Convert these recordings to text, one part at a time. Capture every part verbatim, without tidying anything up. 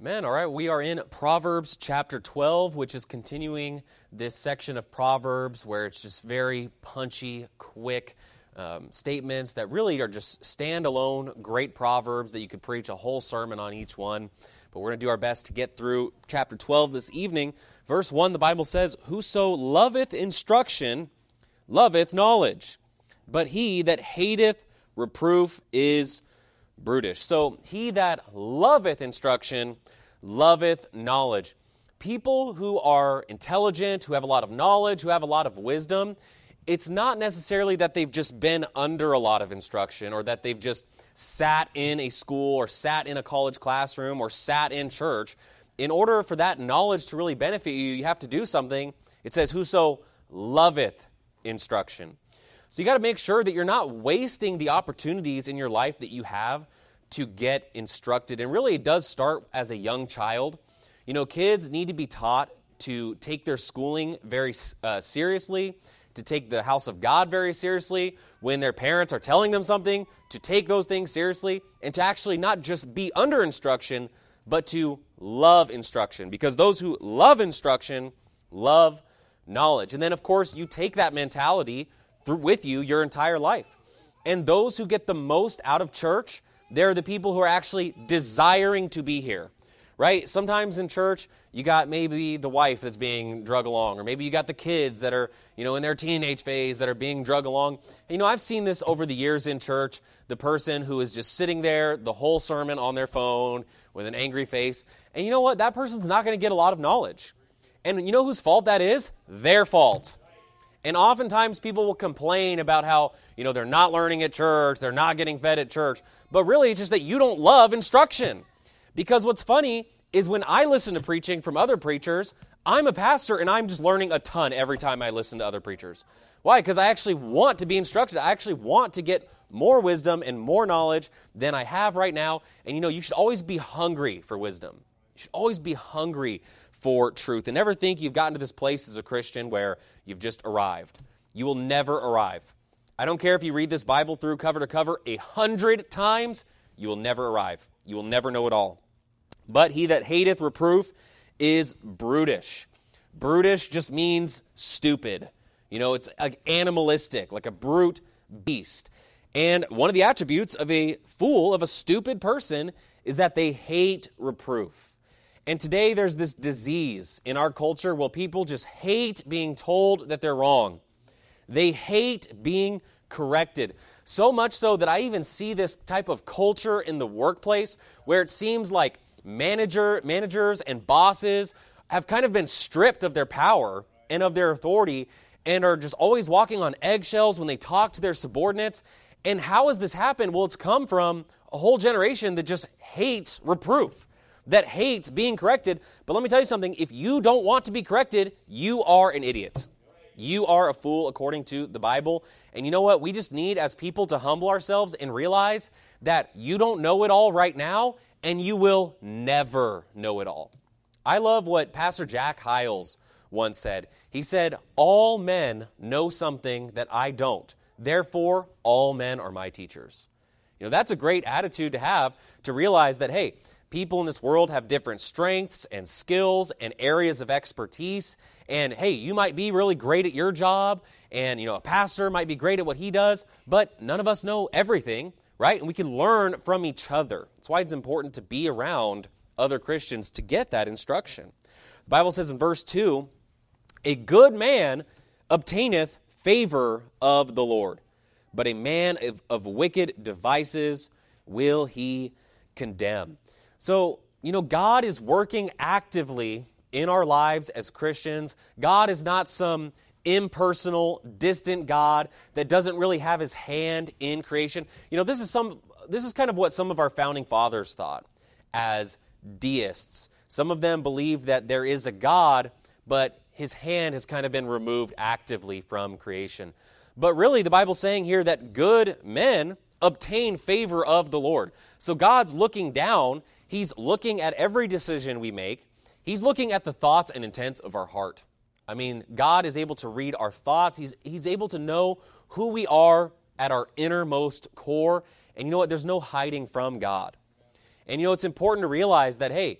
Amen. All right, we are in Proverbs chapter twelve, which is continuing this section of Proverbs where it's just very punchy, quick um, statements that really are just standalone, great Proverbs that you could preach a whole sermon on each one. But we're going to do our best to get through chapter twelve this evening. Verse one, the Bible says, "Whoso loveth instruction, loveth knowledge, but he that hateth reproof is brutish." So, he that loveth instruction, loveth knowledge. People who are intelligent, who have a lot of knowledge, who have a lot of wisdom, it's not necessarily that they've just been under a lot of instruction or that they've just sat in a school or sat in a college classroom or sat in church. In order for that knowledge to really benefit you, you have to do something. It says, "Whoso loveth instruction." So you got to make sure that you're not wasting the opportunities in your life that you have to get instructed. And really, it does start as a young child. You know, kids need to be taught to take their schooling very uh, seriously, to take the house of God very seriously. When their parents are telling them something, to take those things seriously, and to actually not just be under instruction, but to love instruction. Because those who love instruction love knowledge. And then, of course, you take that mentality through with you your entire life. And those who get the most out of church, they're the people who are actually desiring to be here, right? Sometimes in church, you got maybe the wife that's being drug along, or maybe you got the kids that are, you know, in their teenage phase that are being drug along. And, you know, I've seen this over the years in church, the person who is just sitting there the whole sermon on their phone with an angry face. And you know what? That person's not going to get a lot of knowledge. And you know whose fault that is? Their fault. And oftentimes people will complain about how, you know, they're not learning at church, they're not getting fed at church. But really, it's just that you don't love instruction. Because what's funny is when I listen to preaching from other preachers, I'm a pastor and I'm just learning a ton every time I listen to other preachers. Why? Because I actually want to be instructed. I actually want to get more wisdom and more knowledge than I have right now. And you know, you should always be hungry for wisdom. You should always be hungry for truth. And never think you've gotten to this place as a Christian where you've just arrived. You will never arrive. I don't care if you read this Bible through cover to cover a hundred times, you will never arrive. You will never know it all. But he that hateth reproof is brutish. Brutish just means stupid. You know, it's like animalistic, like a brute beast. And one of the attributes of a fool, of a stupid person, is that they hate reproof. And today there's this disease in our culture where people just hate being told that they're wrong. They hate being corrected. So much so that I even see this type of culture in the workplace where it seems like manager, managers and bosses have kind of been stripped of their power and of their authority and are just always walking on eggshells when they talk to their subordinates. And how has this happened? Well, it's come from a whole generation that just hates reproof, that hates being corrected. But let me tell you something. If you don't want to be corrected, you are an idiot. You are a fool according to the Bible. And you know what? We just need as people to humble ourselves and realize that you don't know it all right now, and you will never know it all. I love what Pastor Jack Hyles once said. He said, "All men know something that I don't. Therefore, all men are my teachers." You know, that's a great attitude to have, to realize that, hey, people in this world have different strengths and skills and areas of expertise. And hey, you might be really great at your job, and you know, a pastor might be great at what he does, but none of us know everything, right? And we can learn from each other. That's why it's important to be around other Christians to get that instruction. The Bible says in verse two, "A good man obtaineth favor of the Lord, but a man of, of wicked devices will he condemn." So, you know, God is working actively in our lives as Christians. God is not some impersonal, distant God that doesn't really have his hand in creation. You know, this is some this is kind of what some of our founding fathers thought as deists. Some of them believe that there is a God, but his hand has kind of been removed actively from creation. But really, the Bible's saying here that good men obtain favor of the Lord. So God's looking down. He's looking at every decision we make. He's looking at the thoughts and intents of our heart. I mean, God is able to read our thoughts. He's, he's able to know who we are at our innermost core. And you know what? There's no hiding from God. And you know, it's important to realize that, hey,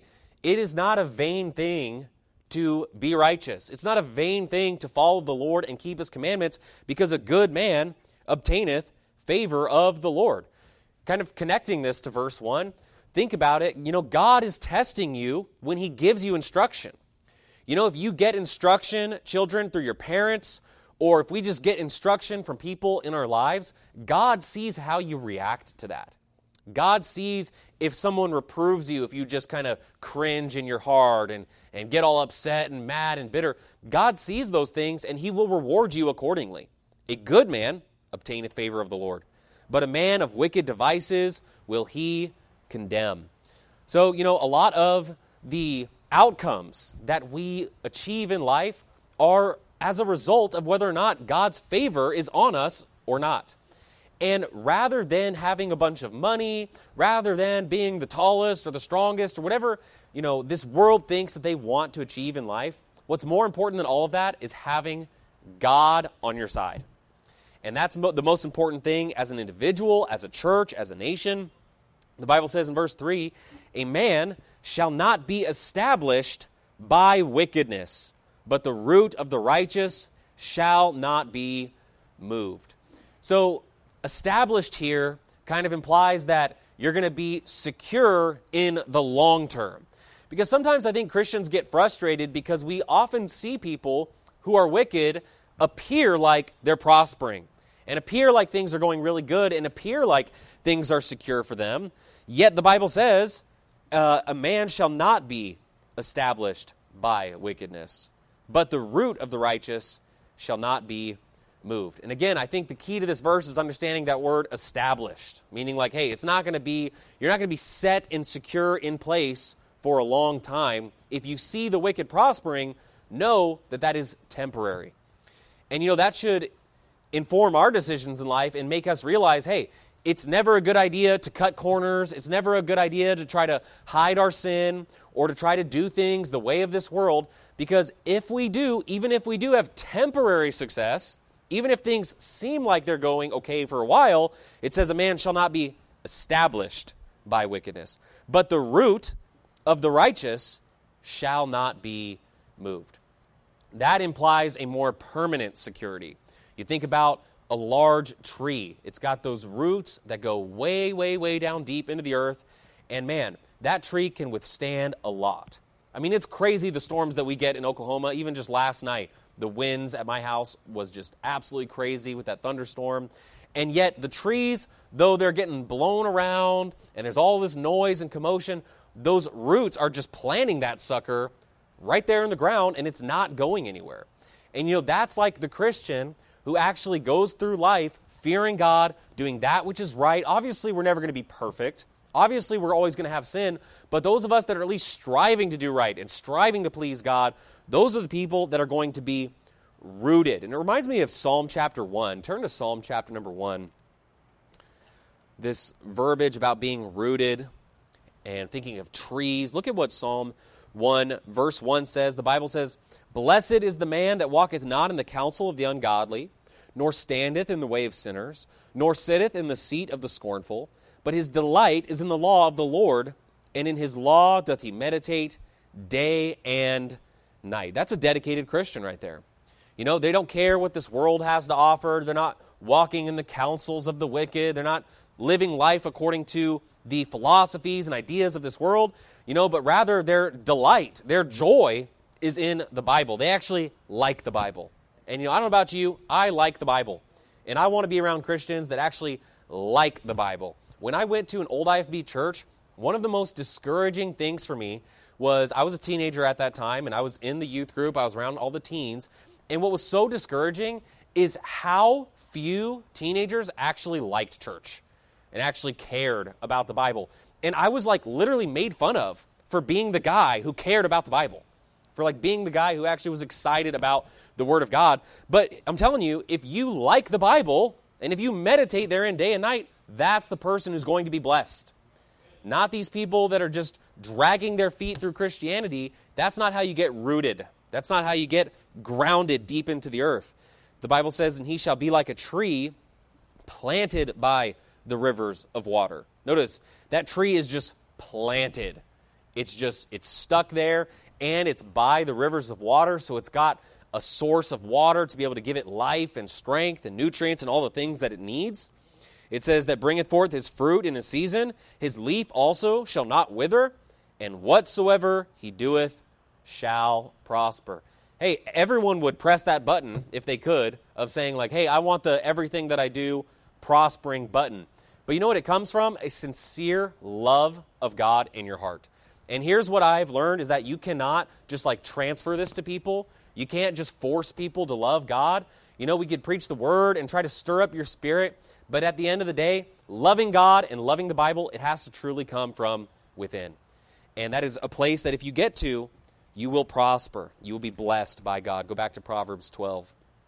it is not a vain thing to be righteous. It's not a vain thing to follow the Lord and keep his commandments, because a good man obtaineth favor of the Lord. Kind of connecting this to verse one, think about it. You know, God is testing you when he gives you instruction. You know, if you get instruction, children, through your parents, or if we just get instruction from people in our lives, God sees how you react to that. God sees if someone reproves you, if you just kind of cringe in your heart and, and get all upset and mad and bitter. God sees those things, and he will reward you accordingly. A good man obtaineth favor of the Lord, but a man of wicked devices will he condemn. So, you know, a lot of the outcomes that we achieve in life are as a result of whether or not God's favor is on us or not. And rather than having a bunch of money, rather than being the tallest or the strongest or whatever, you know, this world thinks that they want to achieve in life, what's more important than all of that is having God on your side. And that's mo- the most important thing as an individual, as a church, as a nation. The Bible says in verse three, a man shall not be established by wickedness, but the root of the righteous shall not be moved. So, established here kind of implies that you're going to be secure in the long term. Because sometimes I think Christians get frustrated because we often see people who are wicked appear like they're prospering and appear like things are going really good and appear like things are secure for them. Yet the Bible says, uh, a man shall not be established by wickedness, but the root of the righteous shall not be moved. And again, I think the key to this verse is understanding that word established, meaning like, hey, it's not going to be, you're not going to be set and secure in place for a long time. If you see the wicked prospering, know that that is temporary. And you know, that should inform our decisions in life and make us realize, hey, it's never a good idea to cut corners. It's never a good idea to try to hide our sin or to try to do things the way of this world, because if we do, even if we do have temporary success, even if things seem like they're going okay for a while, it says a man shall not be established by wickedness, but the root of the righteous shall not be moved. That implies a more permanent security. You think about a large tree. It's got those roots that go way, way, way down deep into the earth, and man, that tree can withstand a lot. I mean, it's crazy the storms that we get in Oklahoma. Even just last night, the winds at my house was just absolutely crazy with that thunderstorm. And yet the trees, though they're getting blown around and there's all this noise and commotion, those roots are just planting that sucker right there in the ground, and it's not going anywhere. And you know, that's like the Christian who actually goes through life fearing God, doing that which is right. Obviously, we're never going to be perfect. Obviously, we're always going to have sin. But those of us that are at least striving to do right and striving to please God, those are the people that are going to be rooted. And it reminds me of Psalm chapter one. Turn to Psalm chapter number one. This verbiage about being rooted and thinking of trees. Look at what Psalm one, verse one says. The Bible says, "Blessed is the man that walketh not in the counsel of the ungodly, nor standeth in the way of sinners, nor sitteth in the seat of the scornful. But his delight is in the law of the Lord, and in his law doth he meditate day and night." That's a dedicated Christian right there. You know, they don't care what this world has to offer. They're not walking in the counsels of the wicked. They're not living life according to the philosophies and ideas of this world, you know, but rather their delight, their joy is in the Bible. They actually like the Bible. And, you know, I don't know about you, I like the Bible. And I want to be around Christians that actually like the Bible. When I went to an old I F B church, one of the most discouraging things for me was I was a teenager at that time, and I was in the youth group. I was around all the teens. And what was so discouraging is how few teenagers actually liked church and actually cared about the Bible. And I was like literally made fun of for being the guy who cared about the Bible, for like being the guy who actually was excited about the Word of God. But I'm telling you, if you like the Bible and if you meditate therein day and night, that's the person who's going to be blessed. Not these people that are just dragging their feet through Christianity. That's not how you get rooted. That's not how you get grounded deep into the earth. The Bible says, "And he shall be like a tree planted by the rivers of water." Notice, that tree is just planted It's just, it's stuck there, and it's by the rivers of water, so it's got a source of water to be able to give it life and strength and nutrients and all the things that it needs. It says that bringeth forth his fruit in a season, his leaf also shall not wither, and whatsoever he doeth shall prosper. Hey, everyone would press that button if they could of saying like, hey, I want the everything that I do prospering button. But you know what it comes from? A sincere love of God in your heart. And here's what I've learned is that you cannot just like transfer this to people. You can't just force people to love God. You know, we could preach the word and try to stir up your spirit, but at the end of the day, loving God and loving the Bible, it has to truly come from within. And that is a place that if you get to, you will prosper. You will be blessed by God. Go back to Proverbs twelve.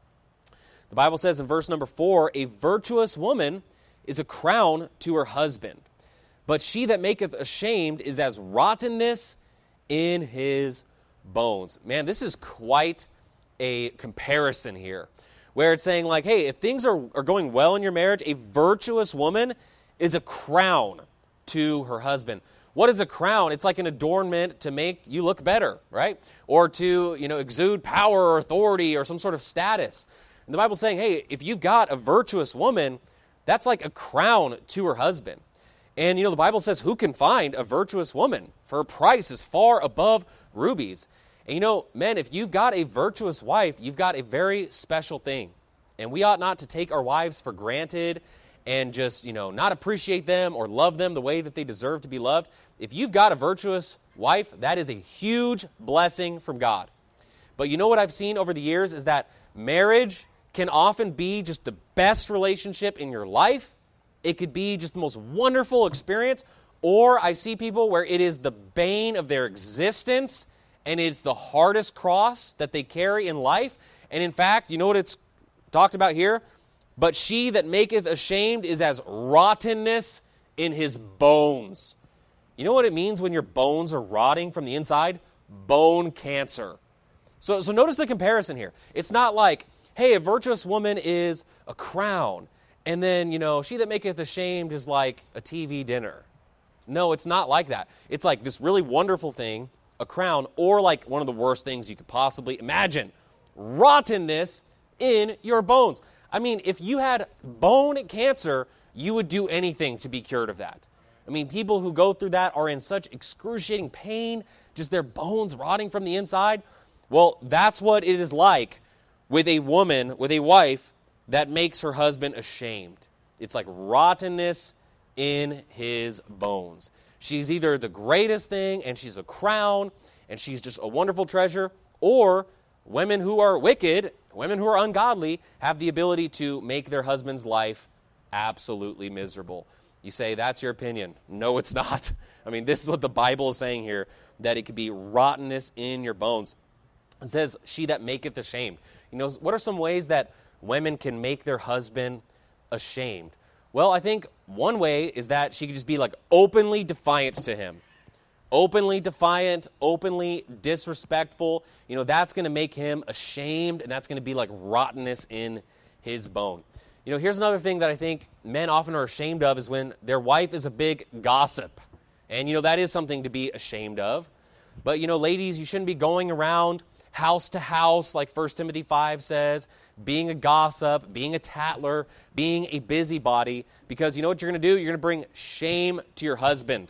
The Bible says in verse number four, a virtuous woman is a crown to her husband, but she that maketh ashamed is as rottenness in his bones. Man, this is quite a comparison here, where it's saying like, hey, if things are, are going well in your marriage, a virtuous woman is a crown to her husband. What is a crown? It's like an adornment to make you look better, right? Or to, you know, exude power or authority or some sort of status. And the Bible's saying, hey, if you've got a virtuous woman, that's like a crown to her husband. And, you know, the Bible says, who can find a virtuous woman? For her price is far above rubies. And, you know, men, if you've got a virtuous wife, you've got a very special thing. And we ought not to take our wives for granted and just, you know, not appreciate them or love them the way that they deserve to be loved. If you've got a virtuous wife, that is a huge blessing from God. But you know what I've seen over the years is that marriage can often be just the best relationship in your life. It could be just the most wonderful experience. Or I see people where it is the bane of their existence and it's the hardest cross that they carry in life. And in fact, you know what it's talked about here? But she that maketh ashamed is as rottenness in his bones. You know what it means when your bones are rotting from the inside? Bone cancer. So, so notice the comparison here. It's not like, hey, a virtuous woman is a crown, and then, you know, she that maketh ashamed is like a T V dinner. No, it's not like that. It's like this really wonderful thing, a crown, or like one of the worst things you could possibly imagine, rottenness in your bones. I mean, if you had bone cancer, you would do anything to be cured of that. I mean, people who go through that are in such excruciating pain, just their bones rotting from the inside. Well, that's what it is like with a woman, with a wife that makes her husband ashamed. It's like rottenness in his bones. She's either the greatest thing and she's a crown and she's just a wonderful treasure, or women who are wicked, women who are ungodly, have the ability to make their husband's life absolutely miserable. You say, that's your opinion. No, it's not. I mean, this is what the Bible is saying here, that it could be rottenness in your bones. It says, she that maketh ashamed. You know, what are some ways that women can make their husband ashamed? Well, I think one way is that she could just be like openly defiant to him. Openly defiant, openly disrespectful. You know, that's going to make him ashamed, and that's going to be like rottenness in his bone. You know, here's another thing that I think men often are ashamed of is when their wife is a big gossip. And, you know, that is something to be ashamed of. But, you know, ladies, you shouldn't be going around house to house, like First Timothy five says, being a gossip, being a tattler, being a busybody, because you know what you're going to do? You're going to bring shame to your husband.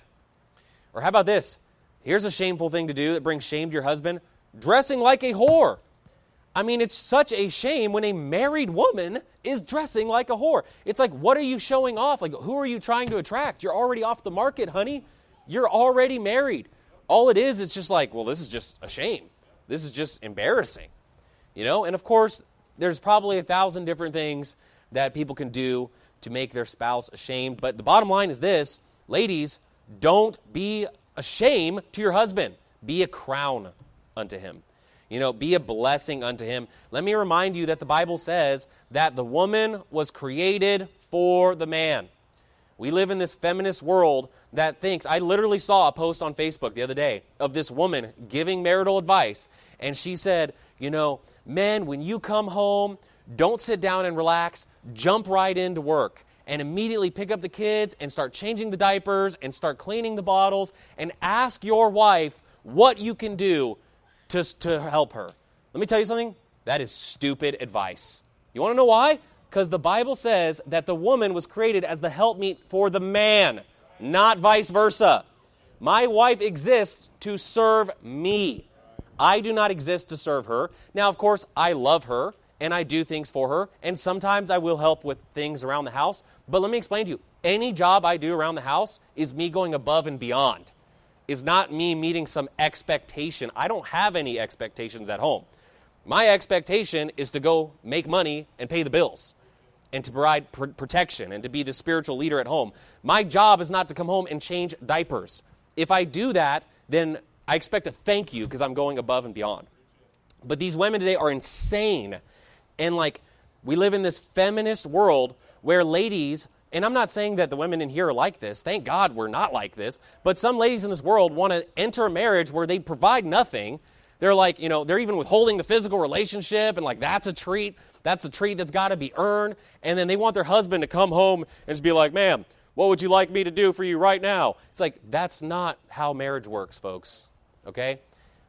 Or how about this? Here's a shameful thing to do that brings shame to your husband: dressing like a whore. I mean, it's such a shame when a married woman is dressing like a whore. It's like, what are you showing off? Like, who are you trying to attract? You're already off the market, honey. You're already married. All it is, it's just like, well, this is just a shame. This is just embarrassing, you know? And of course, there's probably a thousand different things that people can do to make their spouse ashamed. But the bottom line is this: ladies, don't be a shame to your husband. Be a crown unto him. You know, be a blessing unto him. Let me remind you that the Bible says that the woman was created for the man. We live in this feminist world that thinks, I literally saw a post on Facebook the other day of this woman giving marital advice. And she said, you know, men, when you come home, don't sit down and relax. Jump right into work. and immediately pick up the kids and start changing the diapers and start cleaning the bottles and ask your wife what you can do to, to help her. Let me tell you something. That is stupid advice. You want to know why? Because the Bible says that the woman was created as the helpmeet for the man, not vice versa. My wife exists to serve me. I do not exist to serve her. Now, of course, I love her, and I do things for her, and sometimes I will help with things around the house. But let me explain to you, any job I do around the house is me going above and beyond. Is not me meeting some expectation. I don't have any expectations at home. My expectation is to go make money and pay the bills and to provide pr- protection and to be the spiritual leader at home. My job is not to come home and change diapers. If I do that, then I expect a thank you because I'm going above and beyond. But these women today are insane. And like, we live in this feminist world where ladies, and I'm not saying that the women in here are like this. Thank God we're not like this. But some ladies in this world want to enter a marriage where they provide nothing. They're like, you know, they're even withholding the physical relationship, and like, that's a treat. That's a treat that's got to be earned. And then they want their husband to come home and just be like, ma'am, what would you like me to do for you right now? It's like, that's not how marriage works, folks. Okay?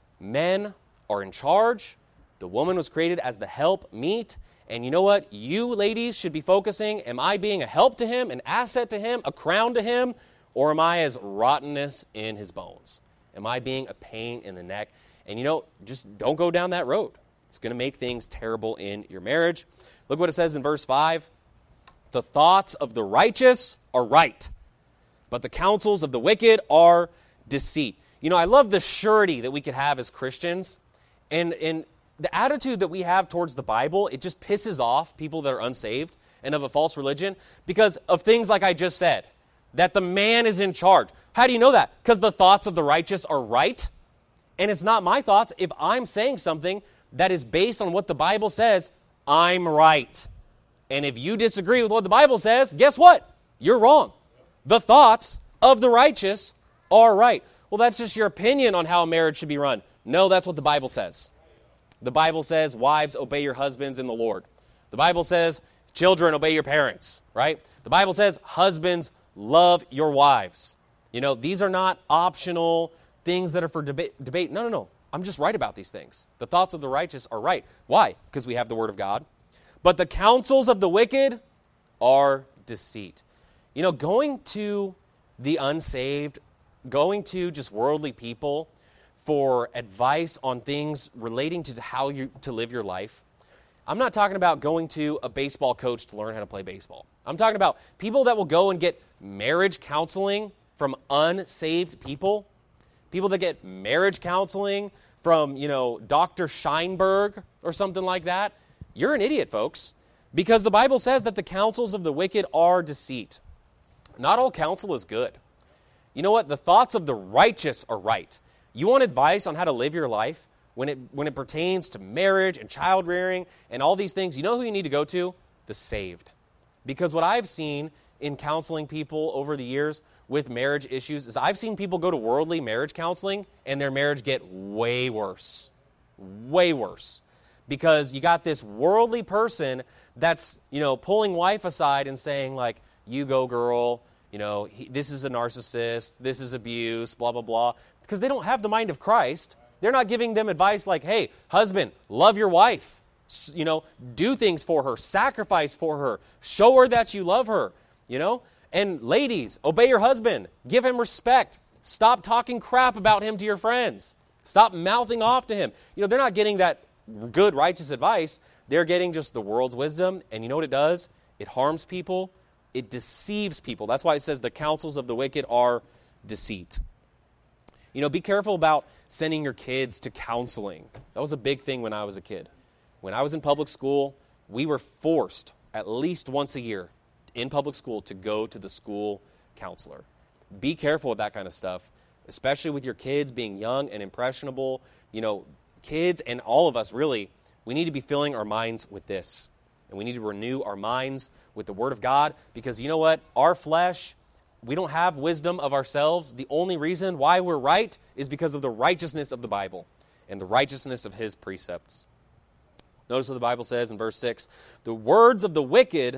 Men are in charge. The woman was created as the help meet. And you know what? You ladies should be focusing, am I being a help to him, an asset to him, a crown to him, or am I as rottenness in his bones? Am I being a pain in the neck? And you know, just don't go down that road. It's going to make things terrible in your marriage. Look what it says in verse five. The thoughts of the righteous are right, but the counsels of the wicked are deceit. You know, I love the surety that we could have as Christians. And, and the attitude that we have towards the Bible, it just pisses off people that are unsaved and of a false religion because of things like I just said, that the man is in charge. How do you know that? Because the thoughts of the righteous are right. And it's not my thoughts. If I'm saying something that is based on what the Bible says, I'm right. And if you disagree with what the Bible says, guess what? You're wrong. The thoughts of the righteous are right. Well, that's just your opinion on how a marriage should be run. No, that's what the Bible says. The Bible says, wives, obey your husbands in the Lord. The Bible says, children, obey your parents, right? The Bible says, husbands, love your wives. You know, these are not optional things that are for deba- debate. No, no, no. I'm just right about these things. The thoughts of the righteous are right. Why? Because we have the Word of God. But the counsels of the wicked are deceit. You know, going to the unsaved, going to just worldly people for advice on things relating to how you to live your life. I'm not talking about going to a baseball coach to learn how to play baseball. I'm talking about people that will go and get marriage counseling from unsaved people. People that get marriage counseling from, you know, Doctor Scheinberg or something like that. You're an idiot, folks, because the Bible says that the counsels of the wicked are deceit. Not all counsel is good. You know what? The thoughts of the righteous are right. You want advice on how to live your life when it when it pertains to marriage and child rearing and all these things? You know who you need to go to? The saved. Because what I've seen in counseling people over the years with marriage issues is I've seen people go to worldly marriage counseling and their marriage get way worse. Way worse. Because you got this worldly person that's, you know, pulling wife aside and saying like, you go girl, you know, he, this is a narcissist, this is abuse, blah, blah, blah. Because they don't have the mind of Christ. They're not giving them advice like, hey, husband, love your wife. S- you know, do things for her, sacrifice for her, show her that you love her, you know. And ladies, obey your husband. Give him respect. Stop talking crap about him to your friends. Stop mouthing off to him. You know, they're not getting that good, righteous advice. They're getting just the world's wisdom. And you know what it does? It harms people. It deceives people. That's why it says the counsels of the wicked are deceit. You know, be careful about sending your kids to counseling. That was a big thing when I was a kid. When I was in public school, we were forced at least once a year in public school to go to the school counselor. Be careful with that kind of stuff, especially with your kids being young and impressionable. You know, kids and all of us really, we need to be filling our minds with this. And we need to renew our minds with the Word of God because you know what? Our flesh, we don't have wisdom of ourselves. The only reason why we're right is because of the righteousness of the Bible and the righteousness of His precepts. Notice what the Bible says in verse six, the words of the wicked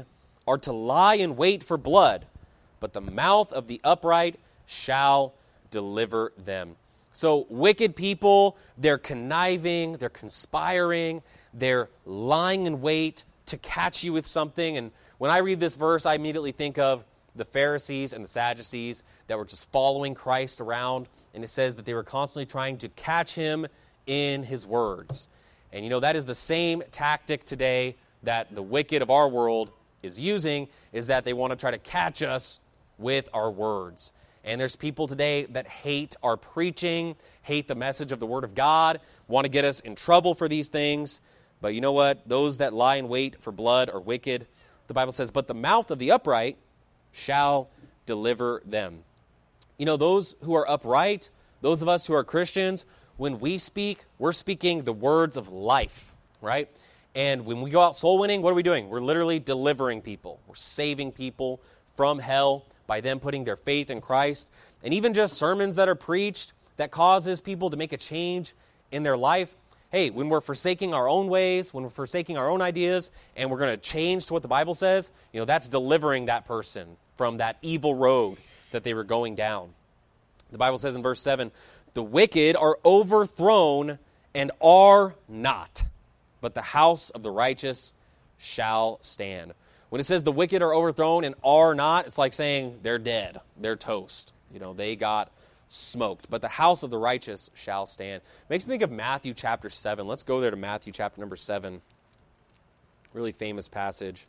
are to lie in wait for blood, but the mouth of the upright shall deliver them. So wicked people, they're conniving, they're conspiring, they're lying in wait to catch you with something. And when I read this verse, I immediately think of the Pharisees and the Sadducees that were just following Christ around. And it says that they were constantly trying to catch him in his words. And you know, that is the same tactic today that the wicked of our world is using, is that they want to try to catch us with our words. And there's people today that hate our preaching, hate the message of the Word of God, want to get us in trouble for these things. But you know what? Those that lie in wait for blood are wicked. The Bible says, but the mouth of the upright shall deliver them. You know, those who are upright, those of us who are Christians, when we speak, we're speaking the words of life, right? And when we go out soul winning, what are we doing? We're literally delivering people. We're saving people from hell by them putting their faith in Christ. And even just sermons that are preached that causes people to make a change in their life. Hey, when we're forsaking our own ways, when we're forsaking our own ideas, and we're going to change to what the Bible says, you know, that's delivering that person from that evil road that they were going down. The Bible says in verse seven, the wicked are overthrown and are not, but the house of the righteous shall stand. When it says the wicked are overthrown and are not, it's like saying they're dead, they're toast. You know, they got smoked. But the house of the righteous shall stand. Makes me think of Matthew chapter seven. Let's go there to Matthew chapter number seven. Really famous passage.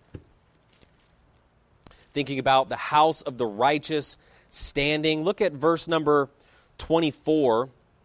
Thinking about the house of the righteous standing. Look at verse number twenty-four.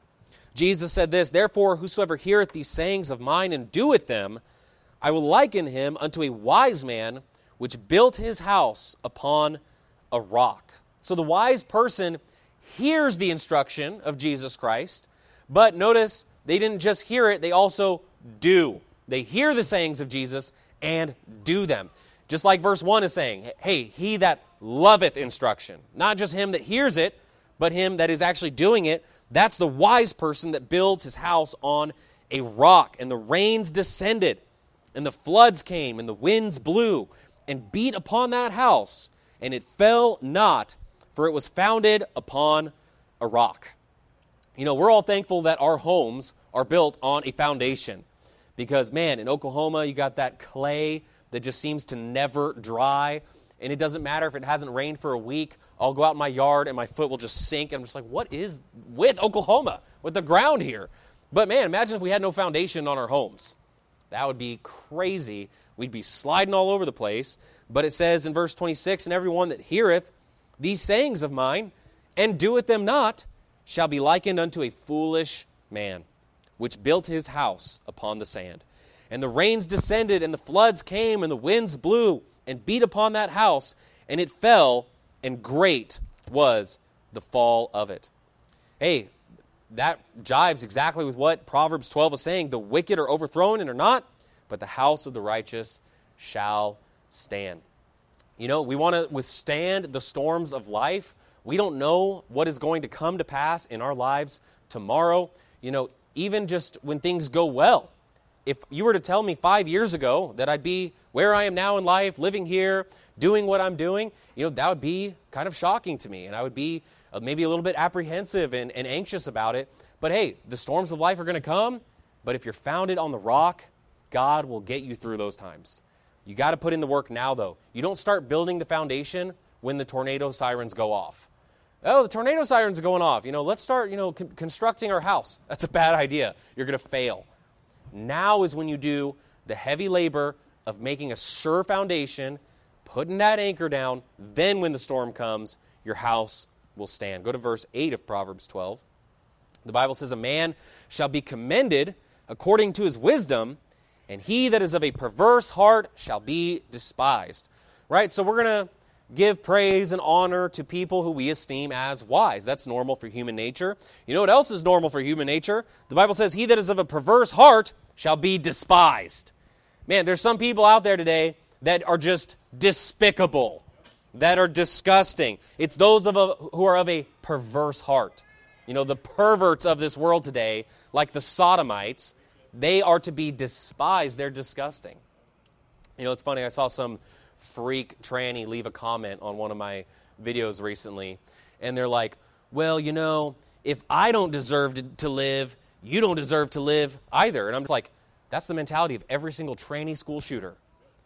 Jesus said this, therefore whosoever heareth these sayings of mine and doeth them, I will liken him unto a wise man which built his house upon a rock. So the wise person hears the instruction of Jesus Christ, but notice they didn't just hear it, they also do. They hear the sayings of Jesus and do them. Just like verse one is saying, hey, he that loveth instruction, not just him that hears it, but him that is actually doing it, that's the wise person that builds his house on a rock. And the rains descended, and the floods came, and the winds blew, and beat upon that house, and it fell not, for it was founded upon a rock. You know, we're all thankful that our homes are built on a foundation. Because, man, in Oklahoma, you got that clay that just seems to never dry. And it doesn't matter if it hasn't rained for a week. I'll go out in my yard and my foot will just sink. And I'm just like, what is with Oklahoma, with the ground here? But, man, imagine if we had no foundation on our homes. That would be crazy. We'd be sliding all over the place. But it says in verse twenty-six, and everyone that heareth these sayings of mine, and doeth them not, shall be likened unto a foolish man, which built his house upon the sand. And the rains descended, and the floods came, and the winds blew, and beat upon that house, and it fell, and great was the fall of it. Hey, that jives exactly with what Proverbs twelve is saying. The wicked are overthrown and are not, but the house of the righteous shall stand. You know, we want to withstand the storms of life. We don't know what is going to come to pass in our lives tomorrow. You know, even just when things go well. If you were to tell me five years ago that I'd be where I am now in life, living here, doing what I'm doing, you know, that would be kind of shocking to me. And I would be maybe a little bit apprehensive and, and anxious about it. But hey, the storms of life are going to come. But if you're founded on the rock, God will get you through those times. You got to put in the work now, though. You don't start building the foundation when the tornado sirens go off. Oh, the tornado sirens are going off. You know, let's start, you know, con- constructing our house. That's a bad idea. You're going to fail. Now is when you do the heavy labor of making a sure foundation, putting that anchor down. Then when the storm comes, your house will stand. Go to verse eight of Proverbs twelve. The Bible says, a man shall be commended according to his wisdom, and he that is of a perverse heart shall be despised. Right? So we're going to give praise and honor to people who we esteem as wise. That's normal for human nature. You know what else is normal for human nature? The Bible says, he that is of a perverse heart shall be despised. Man, there's some people out there today that are just despicable, that are disgusting. It's those of a, who are of a perverse heart. You know, the perverts of this world today, like the sodomites, they are to be despised. They're disgusting. You know, it's funny. I saw some freak tranny leave a comment on one of my videos recently, and they're like, well, you know, if I don't deserve to, to live, you don't deserve to live either. And I'm just like, that's the mentality of every single tranny school shooter.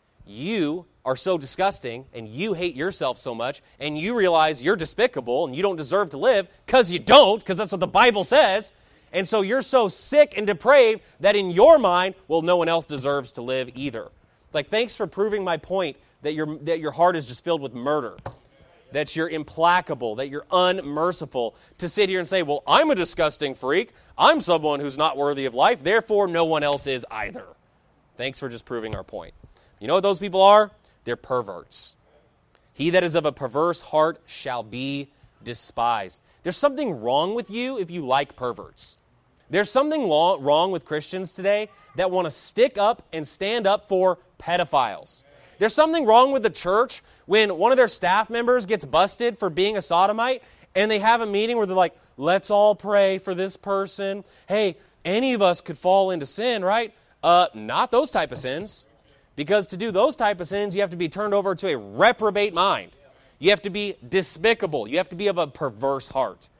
You are so disgusting, and you hate yourself so much, and you realize you're despicable, and you don't deserve to live, because you don't, because that's what the Bible says. And so you're so sick and depraved that in your mind, well, no one else deserves to live either. It's like, thanks for proving my point that your that your heart is just filled with murder, that you're implacable, that you're unmerciful, to sit here and say, well, I'm a disgusting freak. I'm someone who's not worthy of life. Therefore, no one else is either. Thanks for just proving our point. You know what those people are? They're perverts. He that is of a perverse heart shall be despised. There's something wrong with you if you like perverts. There's something wrong with Christians today that want to stick up and stand up for pedophiles. There's something wrong with the church when one of their staff members gets busted for being a sodomite, and they have a meeting where they're like, let's all pray for this person. Hey, any of us could fall into sin, right? Uh, not those type of sins. Because to do those type of sins, you have to be turned over to a reprobate mind. You have to be despicable. You have to be of a perverse heart.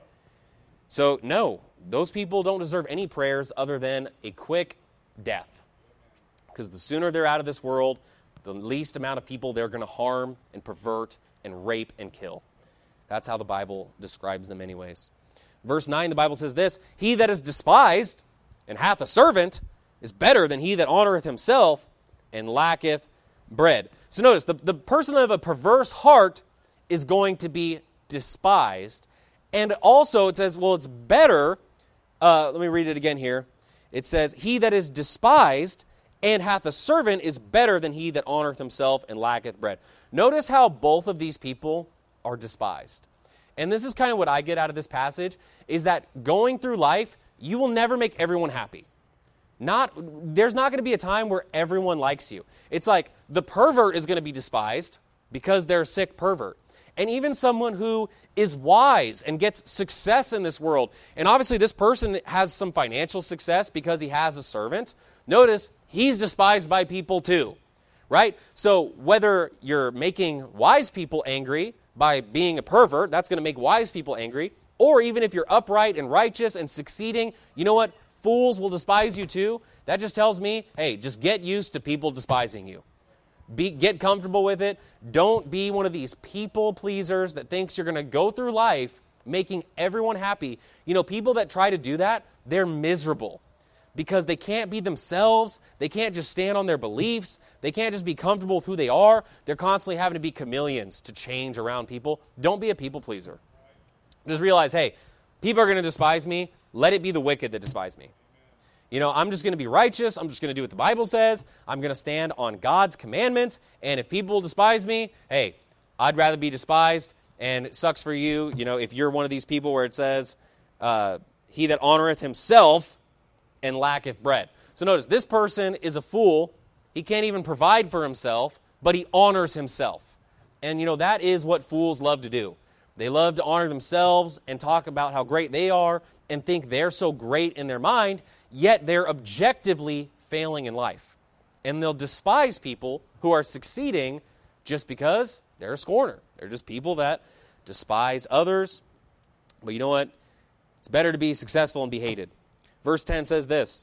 So, no, those people don't deserve any prayers other than a quick death. Because the sooner they're out of this world, the least amount of people they're going to harm and pervert and rape and kill. That's how the Bible describes them anyways. Verse nine, the Bible says this, he that is despised and hath a servant is better than he that honoreth himself and lacketh bread. So notice, the, the person of a perverse heart is going to be despised. And also it says, well, it's better, uh, let me read it again here. It says, he that is despised and hath a servant is better than he that honoreth himself and lacketh bread. Notice how both of these people are despised. And this is kind of what I get out of this passage, is that going through life, you will never make everyone happy. Not, there's not going to be a time where everyone likes you. It's like the pervert is going to be despised because they're a sick pervert. And even someone who is wise and gets success in this world, and obviously this person has some financial success because he has a servant, notice he's despised by people too, right? So whether you're making wise people angry by being a pervert, that's going to make wise people angry, or even if you're upright and righteous and succeeding, you know what? Fools will despise you too. That just tells me, hey, just get used to people despising you. Be, get comfortable with it. Don't be one of these people pleasers that thinks you're going to go through life making everyone happy. You know, people that try to do that, they're miserable because they can't be themselves. They can't just stand on their beliefs. They can't just be comfortable with who they are. They're constantly having to be chameleons to change around people. Don't be a people pleaser. Just realize, hey, people are going to despise me. Let it be the wicked that despise me. You know, I'm just going to be righteous. I'm just going to do what the Bible says. I'm going to stand on God's commandments. And if people despise me, hey, I'd rather be despised. And it sucks for you, you know, if you're one of these people where it says, uh, he that honoreth himself and lacketh bread. So notice, this person is a fool. He can't even provide for himself, but he honors himself. And, you know, that is what fools love to do. They love to honor themselves and talk about how great they are and think they're so great in their mind, yet they're objectively failing in life. And they'll despise people who are succeeding just because they're a scorner. They're just people that despise others. But you know what? It's better to be successful and be hated. Verse ten says this,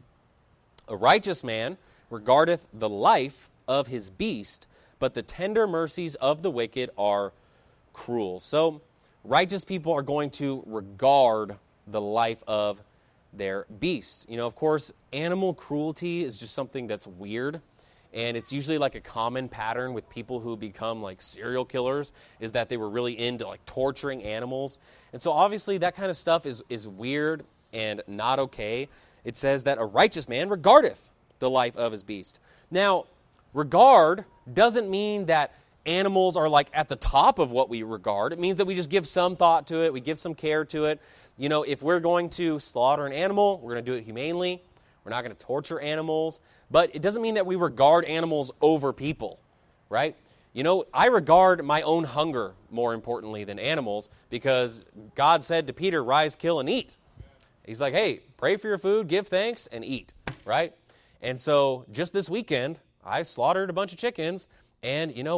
a righteous man regardeth the life of his beast, but the tender mercies of the wicked are cruel. So righteous people are going to regard the life of their beast. You know, of course, animal cruelty is just something that's weird, and it's usually like a common pattern with people who become like serial killers, is that they were really into like torturing animals. And so obviously that kind of stuff is, is weird and not okay. It says that a righteous man regardeth the life of his beast. Now, regard doesn't mean that animals are like at the top of what we regard. It means that we just give some thought to it, we give some care to it. You know, if we're going to slaughter an animal, we're going to do it humanely. We're not going to torture animals. But it doesn't mean that we regard animals over people, right? You know, I regard my own hunger more importantly than animals, because God said to Peter, rise, kill, and eat. He's like, hey, pray for your food, give thanks, and eat, right? And so just this weekend, I slaughtered a bunch of chickens, and you know what?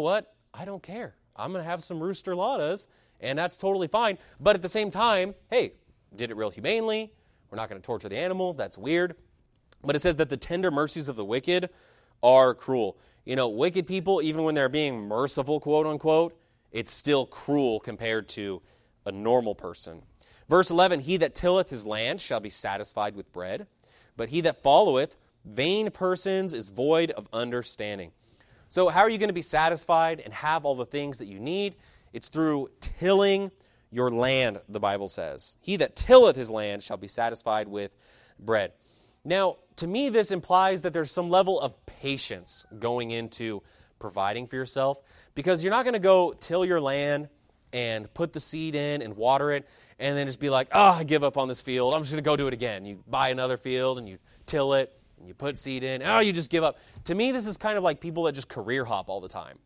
I don't care. I'm going to have some rooster lattes, and that's totally fine. But at the same time, hey, did it real humanely. We're not going to torture the animals. That's weird. But it says that the tender mercies of the wicked are cruel. You know, wicked people, even when they're being merciful, quote unquote, it's still cruel compared to a normal person. Verse eleven, he that tilleth his land shall be satisfied with bread, but he that followeth vain persons is void of understanding. So how are you going to be satisfied and have all the things that you need? It's through tilling your land, the Bible says. He that tilleth his land shall be satisfied with bread. Now, to me, this implies that there's some level of patience going into providing for yourself, because you're not going to go till your land and put the seed in and water it and then just be like, oh, I give up on this field. I'm just going to go do it again. You buy another field and you till it and you put seed in. Oh, you just give up. To me, this is kind of like people that just career hop all the time.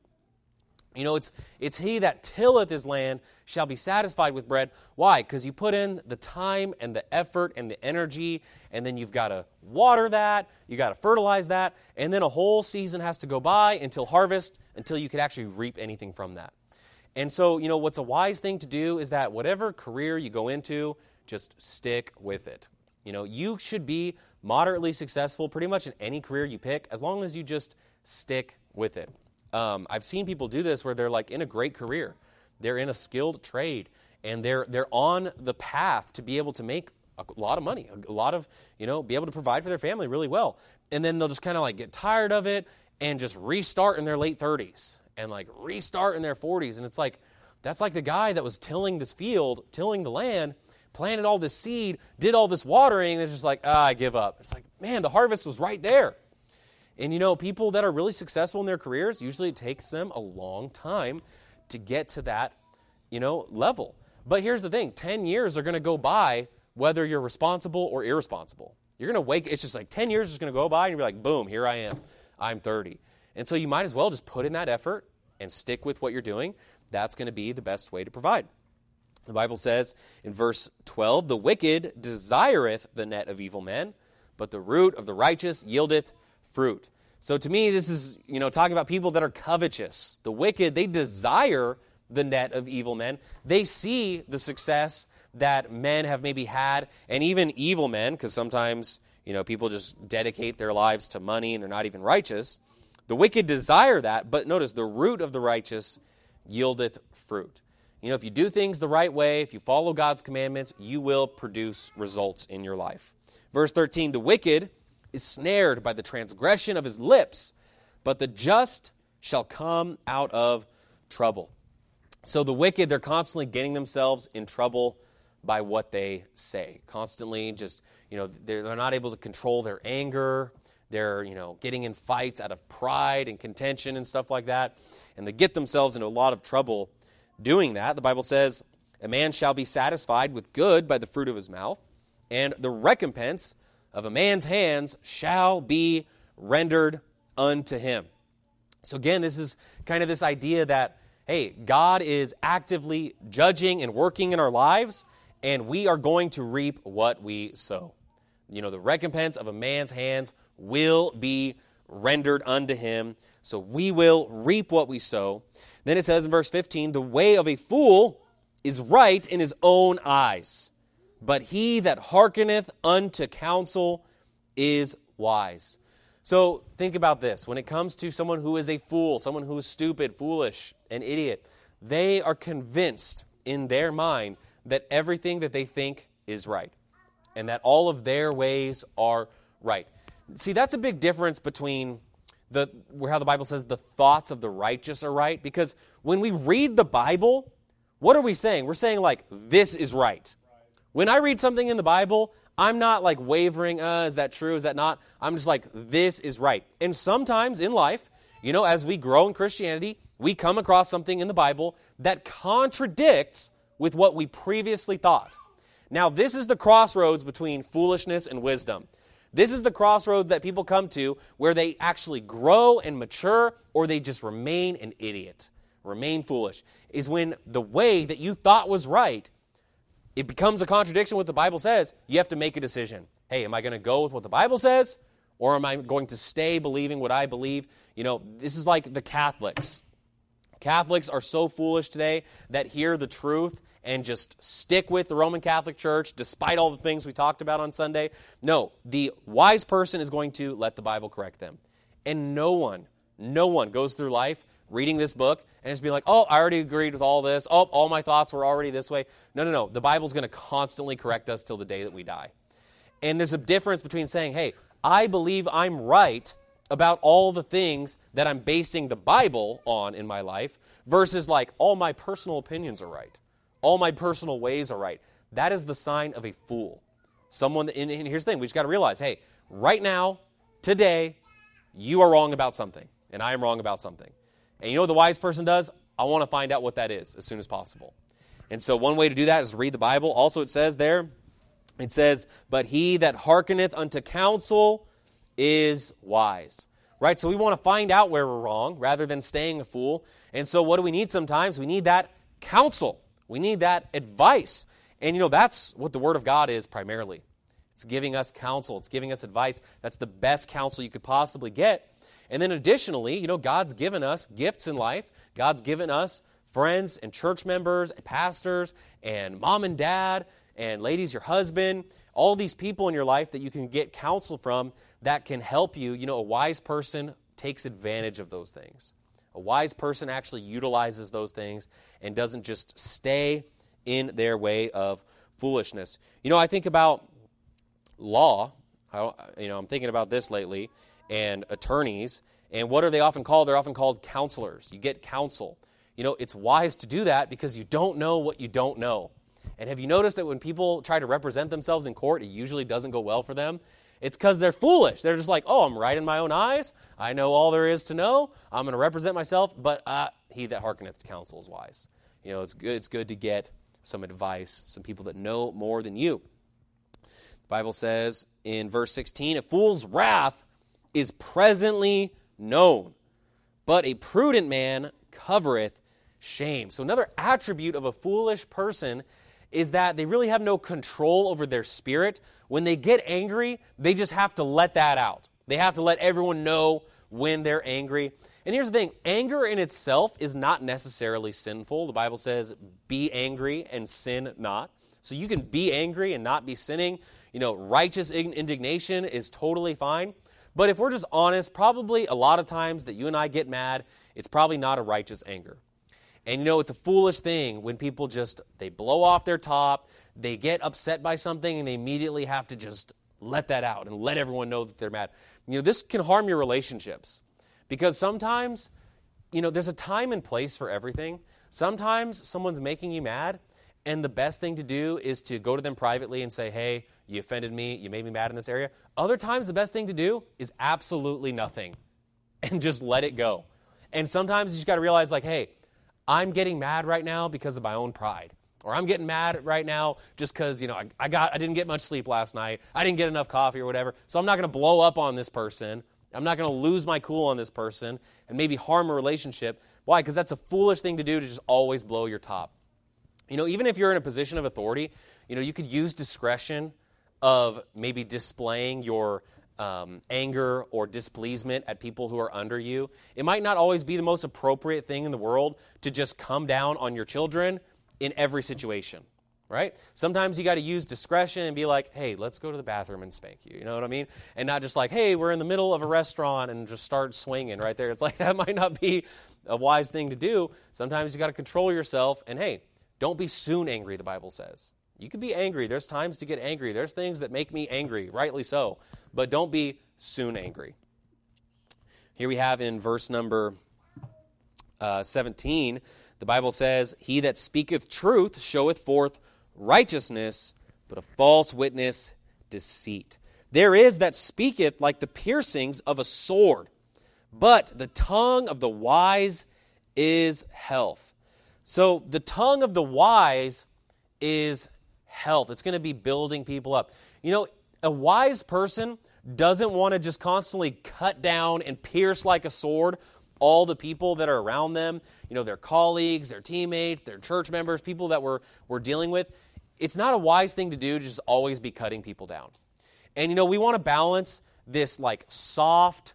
You know, it's it's he that tilleth his land shall be satisfied with bread. Why? Because you put in the time and the effort and the energy, and then you've got to water that, you got to fertilize that, and then a whole season has to go by until harvest, until you could actually reap anything from that. And so, you know, what's a wise thing to do is that whatever career you go into, just stick with it. You know, you should be moderately successful pretty much in any career you pick, as long as you just stick with it. Um, I've seen people do this where they're like in a great career. They're in a skilled trade, and they're they're on the path to be able to make a lot of money, a lot of, you know, be able to provide for their family really well. And then they'll just kind of like get tired of it and just restart in their late thirties and like restart in their forties. And it's like, that's like the guy that was tilling this field, tilling the land, planted all this seed, did all this watering, and it's just like, ah, I give up. It's like, man, the harvest was right there. And, you know, people that are really successful in their careers, usually it takes them a long time to get to that, you know, level. But here's the thing. ten years are going to go by whether you're responsible or irresponsible. You're going to wake, it's just like ten years is going to go by and you're like, boom, here I am. I'm thirty. And so you might as well just put in that effort and stick with what you're doing. That's going to be the best way to provide. The Bible says in verse twelve, the wicked desireth the net of evil men, but the root of the righteous yieldeth fruit. So to me, this is, you know, talking about people that are covetous. The wicked, they desire the net of evil men. They see the success that men have maybe had, and even evil men, because sometimes, you know, people just dedicate their lives to money and they're not even righteous. The wicked desire that, but notice, the root of the righteous yieldeth fruit. You know, if you do things the right way, if you follow God's commandments, you will produce results in your life. Verse thirteen, the wicked is snared by the transgression of his lips, but the just shall come out of trouble. So the wicked, they're constantly getting themselves in trouble by what they say. Constantly just, you know, they're, they're not able to control their anger. They're, you know, getting in fights out of pride and contention and stuff like that. And they get themselves into a lot of trouble doing that. The Bible says, a man shall be satisfied with good by the fruit of his mouth, and the recompense of a man's hands shall be rendered unto him. So again, this is kind of this idea that, hey, God is actively judging and working in our lives, and we are going to reap what we sow. You know, the recompense of a man's hands will be rendered unto him. So we will reap what we sow. Then it says in verse fifteen, the way of a fool is right in his own eyes, but he that hearkeneth unto counsel is wise. So think about this. When it comes to someone who is a fool, someone who is stupid, foolish, an idiot, they are convinced in their mind that everything that they think is right and that all of their ways are right. See, that's a big difference between the where how the Bible says the thoughts of the righteous are right, because when we read the Bible, what are we saying? We're saying like, this is right. When I read something in the Bible, I'm not like wavering, uh, is that true, is that not? I'm just like, this is right. And sometimes in life, you know, as we grow in Christianity, we come across something in the Bible that contradicts with what we previously thought. Now, this is the crossroads between foolishness and wisdom. This is the crossroads that people come to where they actually grow and mature, or they just remain an idiot, remain foolish, is when the way that you thought was right, it becomes a contradiction with what the Bible says. You have to make a decision. Hey, am I going to go with what the Bible says, or am I going to stay believing what I believe? You know, this is like the Catholics. Catholics are so foolish today that hear the truth and just stick with the Roman Catholic Church despite all the things we talked about on Sunday. No, the wise person is going to let the Bible correct them. And no one, no one goes through life reading this book and just being like, oh, I already agreed with all this. Oh, all my thoughts were already this way. No, no, no. The Bible's going to constantly correct us till the day that we die. And there's a difference between saying, hey, I believe I'm right about all the things that I'm basing the Bible on in my life versus like all my personal opinions are right. All my personal ways are right. That is the sign of a fool. Someone, that, and here's the thing, we just got to realize, hey, right now, today, you are wrong about something, and I am wrong about something. And you know what the wise person does? I want to find out what that is as soon as possible. And so one way to do that is to read the Bible. Also it says there, it says, but he that hearkeneth unto counsel is wise. Right? So we want to find out where we're wrong rather than staying a fool. And so what do we need sometimes? We need that counsel. We need that advice. And, you know, that's what the Word of God is primarily. It's giving us counsel. It's giving us advice. That's the best counsel you could possibly get. And then additionally, you know, God's given us gifts in life. God's given us friends and church members and pastors and mom and dad and ladies, your husband, all these people in your life that you can get counsel from that can help you. You know, a wise person takes advantage of those things. A wise person actually utilizes those things and doesn't just stay in their way of foolishness. You know, I think about law. I, you know, I'm thinking about this lately, and attorneys. And what are they often called? They're often called counselors. You get counsel. You know, it's wise to do that because you don't know what you don't know. And have you noticed that when people try to represent themselves in court, it usually doesn't go well for them? It's because they're foolish. They're just like, oh, I'm right in my own eyes. I know all there is to know. I'm going to represent myself, but uh, he that hearkeneth to counsel is wise. You know, it's good, it's good to get some advice, some people that know more than you. The Bible says in verse sixteen, a fool's wrath is presently known, but a prudent man covereth shame. So another attribute of a foolish person is that they really have no control over their spirit. When they get angry, they just have to let that out. They have to let everyone know when they're angry. And here's the thing, anger in itself is not necessarily sinful. The Bible says, be angry and sin not. So you can be angry and not be sinning. You know, righteous indignation is totally fine. But if we're just honest, probably a lot of times that you and I get mad, it's probably not a righteous anger. And you know, it's a foolish thing when people just, they blow off their top, they get upset by something, and they immediately have to just let that out and let everyone know that they're mad. You know, this can harm your relationships. Because sometimes, you know, there's a time and place for everything. Sometimes someone's making you mad, and the best thing to do is to go to them privately and say, hey, you offended me, you made me mad in this area. Other times, the best thing to do is absolutely nothing and just let it go. And sometimes you just got to realize, like, hey, I'm getting mad right now because of my own pride. Or I'm getting mad right now just because, you know, I, I got I didn't get much sleep last night. I didn't get enough coffee or whatever. So I'm not going to blow up on this person. I'm not going to lose my cool on this person and maybe harm a relationship. Why? Because that's a foolish thing to do, to just always blow your top. You know, even if you're in a position of authority, you know, you could use discretion of maybe displaying your um, anger or displeasement at people who are under you. It might not always be the most appropriate thing in the world to just come down on your children in every situation, right? Sometimes you got to use discretion and be like, hey, let's go to the bathroom and spank you. You know what I mean? And not just like, hey, we're in the middle of a restaurant and just start swinging right there. It's like, that might not be a wise thing to do. Sometimes you got to control yourself. And hey, don't be soon angry, the Bible says. You can be angry. There's times to get angry. There's things that make me angry, rightly so. But don't be soon angry. Here we have in verse number uh, seventeen, the Bible says, he that speaketh truth showeth forth righteousness, but a false witness deceit. There is that speaketh like the piercings of a sword, but the tongue of the wise is health. So the tongue of the wise is health. It's going to be building people up. You know, a wise person doesn't want to just constantly cut down and pierce like a sword all the people that are around them, you know, their colleagues, their teammates, their church members, people that we're, we're dealing with. It's not a wise thing to do to just always be cutting people down. And, you know, we want to balance this, like, soft,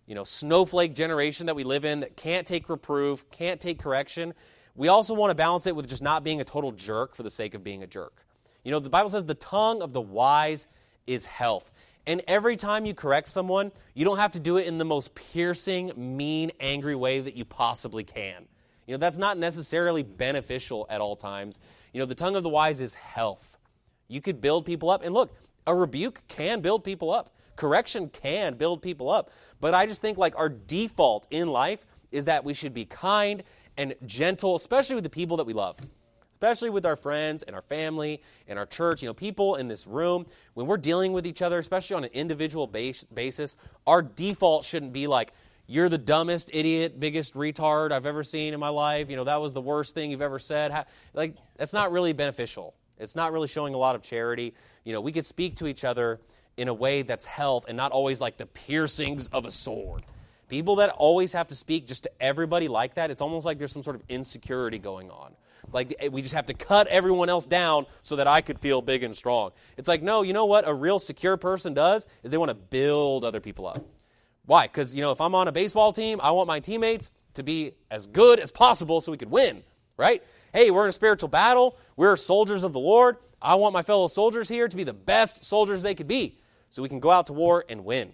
you know, snowflake generation that we live in that can't take reproof, can't take correction, we also want to balance it with just not being a total jerk for the sake of being a jerk. You know, the Bible says the tongue of the wise is health. And every time you correct someone, you don't have to do it in the most piercing, mean, angry way that you possibly can. You know, that's not necessarily beneficial at all times. You know, the tongue of the wise is health. You could build people up. And look, a rebuke can build people up. Correction can build people up. But I just think like our default in life is that we should be kind and gentle, especially with the people that we love. Especially with our friends and our family and our church. You know, people in this room, when we're dealing with each other, especially on an individual base, basis, our default shouldn't be like, you're the dumbest idiot, biggest retard I've ever seen in my life. You know, that was the worst thing you've ever said. How, like, that's not really beneficial. It's not really showing a lot of charity. You know, we could speak to each other in a way that's health and not always like the piercings of a sword. People that always have to speak just to everybody like that, it's almost like there's some sort of insecurity going on. Like, we just have to cut everyone else down so that I could feel big and strong. It's like, no, you know what a real secure person does is they want to build other people up. Why? Because, you know, if I'm on a baseball team, I want my teammates to be as good as possible so we could win, right? Hey, we're in a spiritual battle. We're soldiers of the Lord. I want my fellow soldiers here to be the best soldiers they could be so we can go out to war and win.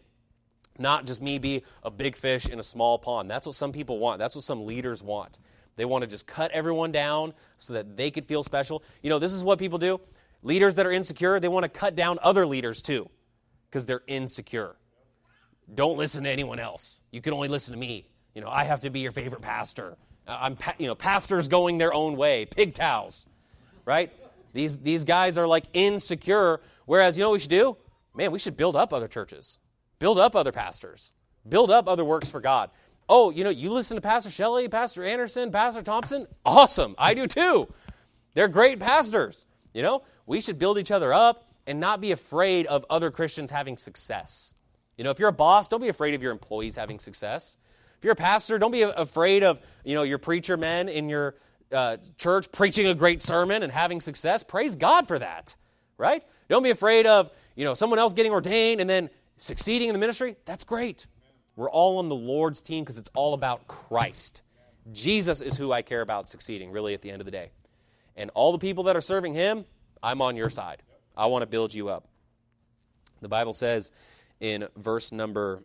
Not just me be a big fish in a small pond. That's what some people want. That's what some leaders want. They want to just cut everyone down so that they could feel special. You know, this is what people do. Leaders that are insecure, they want to cut down other leaders too because they're insecure. Don't listen to anyone else. You can only listen to me. You know, I have to be your favorite pastor. I'm, you know, pastors going their own way, pigtails, right? These these guys are like insecure. Whereas, you know what we should do? Man, we should build up other churches, build up other pastors, build up other works for God. Oh, you know, you listen to Pastor Shelley, Pastor Anderson, Pastor Thompson? Awesome. I do too. They're great pastors. You know, we should build each other up and not be afraid of other Christians having success. You know, if you're a boss, don't be afraid of your employees having success. If you're a pastor, don't be afraid of, you know, your preacher men in your uh, church preaching a great sermon and having success. Praise God for that, right? Don't be afraid of, you know, someone else getting ordained and then succeeding in the ministry. That's great. We're all on the Lord's team because it's all about Christ. Jesus is who I care about succeeding, really, at the end of the day. And all the people that are serving Him, I'm on your side. I want to build you up. The Bible says in verse number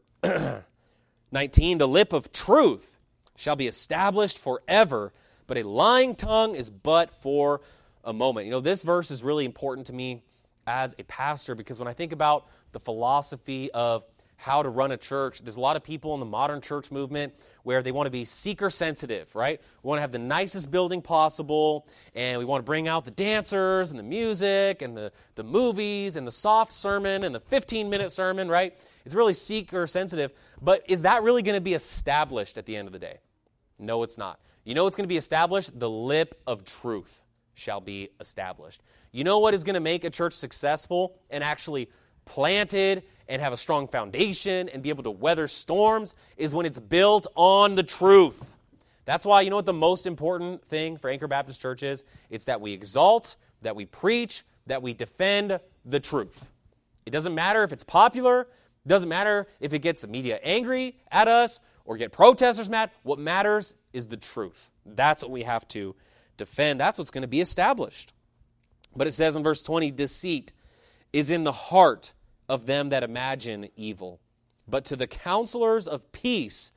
nineteen, the lip of truth shall be established forever, but a lying tongue is but for a moment. You know, this verse is really important to me as a pastor because when I think about the philosophy of how to run a church, there's a lot of people in the modern church movement where they want to be seeker sensitive, right? We want to have the nicest building possible, and we want to bring out the dancers and the music and the, the movies and the soft sermon and the fifteen-minute sermon, right? It's really seeker sensitive, but is that really going to be established at the end of the day? No, it's not. You know what's going to be established? The lip of truth shall be established. You know what is going to make a church successful and actually planted and have a strong foundation and be able to weather storms is when it's built on the truth. That's why, you know what the most important thing for Anchor Baptist Church is? It's that we exalt, that we preach, that we defend the truth. It doesn't matter if it's popular. It doesn't matter if it gets the media angry at us or get protesters mad. What matters is the truth. That's what we have to defend. That's what's going to be established. But it says in verse twenty, deceit is in the heart of them that imagine evil, but to the counselors of peace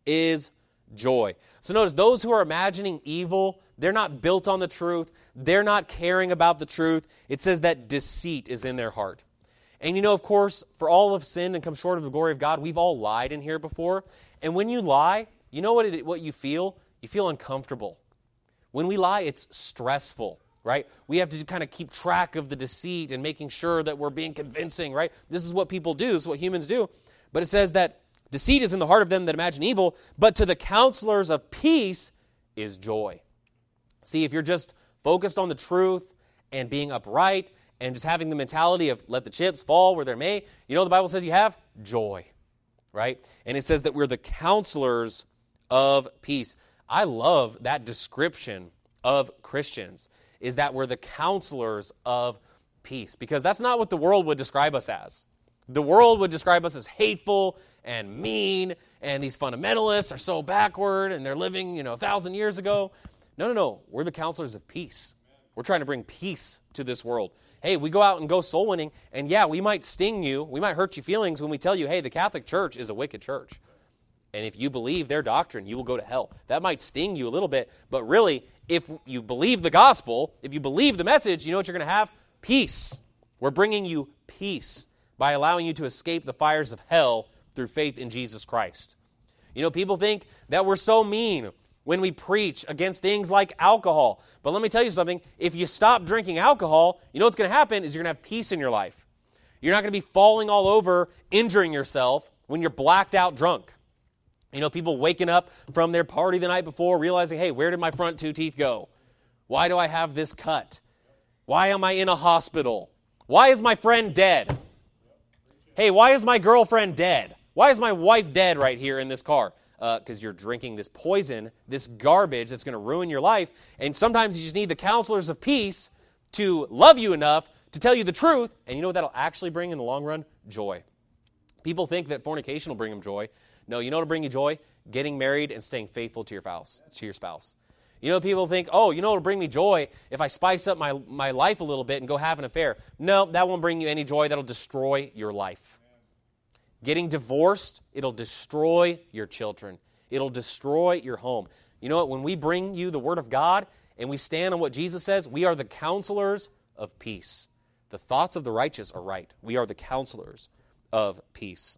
is joy. So notice, those who are imagining evil, they're not built on the truth. They're not caring about the truth. It says that deceit is in their heart. And you know, of course, for all have sinned and come short of the glory of God, we've all lied in here before. And when you lie, you know what it, what you feel? You feel uncomfortable. When we lie, it's stressful. Right? We have to kind of keep track of the deceit and making sure that we're being convincing, right? This is what people do. This is what humans do. But it says that deceit is in the heart of them that imagine evil, but to the counselors of peace is joy. See, if you're just focused on the truth and being upright and just having the mentality of let the chips fall where they may, you know the Bible says you have joy, right? And it says that we're the counselors of peace. I love that description of Christians, is that we're the counselors of peace. Because that's not what the world would describe us as. The world would describe us as hateful and mean, and these fundamentalists are so backward, and they're living, you know, a thousand years ago. No, no, no. We're the counselors of peace. We're trying to bring peace to this world. Hey, we go out and go soul winning, and yeah, we might sting you, we might hurt your feelings when we tell you, hey, the Catholic Church is a wicked church. And if you believe their doctrine, you will go to hell. That might sting you a little bit, but really, if you believe the gospel, if you believe the message, you know what you're going to have? Peace. We're bringing you peace by allowing you to escape the fires of hell through faith in Jesus Christ. You know, people think that we're so mean when we preach against things like alcohol. But let me tell you something. If you stop drinking alcohol, you know what's going to happen is you're going to have peace in your life. You're not going to be falling all over, injuring yourself when you're blacked out drunk. You know, people waking up from their party the night before realizing, hey, where did my front two teeth go? Why do I have this cut? Why am I in a hospital? Why is my friend dead? Hey, why is my girlfriend dead? Why is my wife dead right here in this car? Because uh, you're drinking this poison, this garbage that's going to ruin your life. And sometimes you just need the counselors of peace to love you enough to tell you the truth. And you know what that'll actually bring in the long run? Joy. People think that fornication will bring them joy. No, you know what will bring you joy? Getting married and staying faithful to your spouse. To your spouse. You know, people think, oh, you know what will bring me joy if I spice up my, my life a little bit and go have an affair. No, that won't bring you any joy. That'll destroy your life. Getting divorced, it'll destroy your children. It'll destroy your home. You know what? When we bring you the Word of God and we stand on what Jesus says, we are the counselors of peace. The thoughts of the righteous are right. We are the counselors of peace.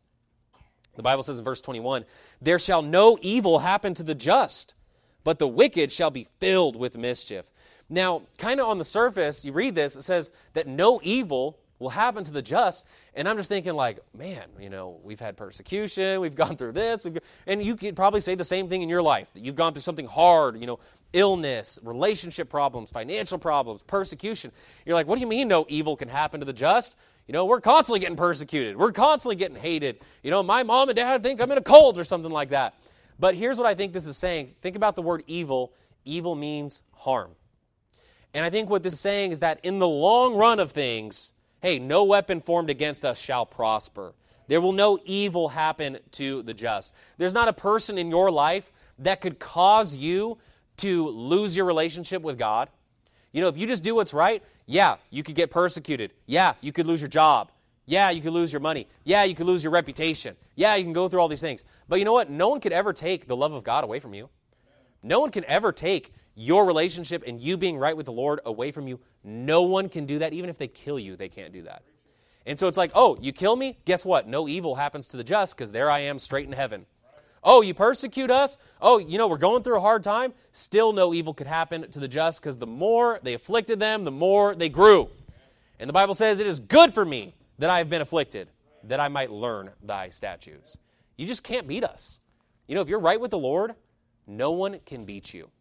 The Bible says in verse twenty-one, there shall no evil happen to the just, but the wicked shall be filled with mischief. Now, kind of on the surface, you read this, it says that no evil will happen to the just, and I'm just thinking like, man, you know, we've had persecution, we've gone through this, we've, and you could probably say the same thing in your life, that you've gone through something hard, you know, illness, relationship problems, financial problems, persecution. You're like, what do you mean no evil can happen to the just? You know, we're constantly getting persecuted. We're constantly getting hated. You know, my mom and dad think I'm in a cult or something like that. But here's what I think this is saying. Think about the word evil. Evil means harm. And I think what this is saying is that in the long run of things, hey, no weapon formed against us shall prosper. There will no evil happen to the just. There's not a person in your life that could cause you to lose your relationship with God. You know, if you just do what's right, yeah, you could get persecuted. Yeah, you could lose your job. Yeah, you could lose your money. Yeah, you could lose your reputation. Yeah, you can go through all these things. But you know what? No one could ever take the love of God away from you. No one can ever take your relationship and you being right with the Lord away from you. No one can do that. Even if they kill you, they can't do that. And so it's like, oh, you kill me? Guess what? No evil happens to the just because there I am straight in heaven. Oh, you persecute us? Oh, you know, we're going through a hard time? Still no evil could happen to the just because the more they afflicted them, the more they grew. And the Bible says, it is good for me that I have been afflicted, that I might learn thy statutes. You just can't beat us. You know, if you're right with the Lord, no one can beat you.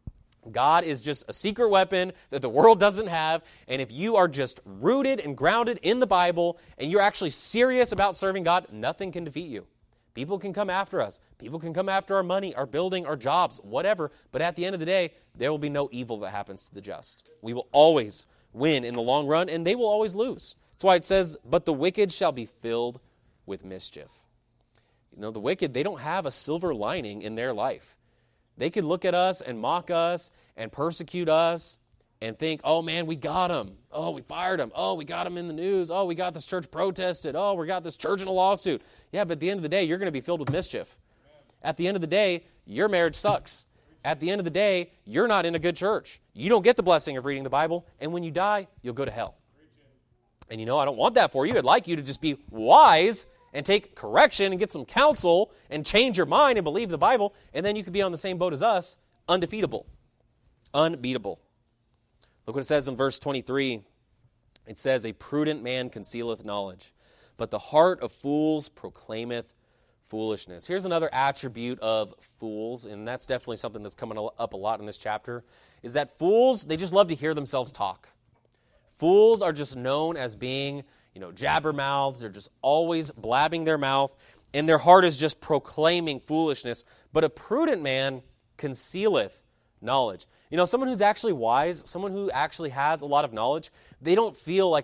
God is just a secret weapon that the world doesn't have, and if you are just rooted and grounded in the Bible, and you're actually serious about serving God, nothing can defeat you. People can come after us. People can come after our money, our building, our jobs, whatever, but at the end of the day, there will be no evil that happens to the just. We will always win in the long run, and they will always lose. That's why it says, but the wicked shall be filled with mischief. You know, the wicked, they don't have a silver lining in their life. They could look at us and mock us and persecute us and think, oh man, we got him. Oh, we fired him. Oh, we got him in the news. Oh, we got this church protested. Oh, we got this church in a lawsuit. Yeah, but at the end of the day, you're going to be filled with mischief. At the end of the day, your marriage sucks. At the end of the day, you're not in a good church. You don't get the blessing of reading the Bible, and when you die, you'll go to hell. And you know, I don't want that for you. I'd like you to just be wise and take correction and get some counsel and change your mind and believe the Bible, and then you could be on the same boat as us, undefeatable, unbeatable. Look what it says in verse twenty-three. It says, a prudent man concealeth knowledge, but the heart of fools proclaimeth foolishness. Here's another attribute of fools, and that's definitely something that's coming up a lot in this chapter, is that fools, they just love to hear themselves talk. Fools are just known as being, you know, jabbermouths. They're just always blabbing their mouth, and their heart is just proclaiming foolishness. But a prudent man concealeth knowledge. You know, someone who's actually wise, someone who actually has a lot of knowledge, they don't feel like this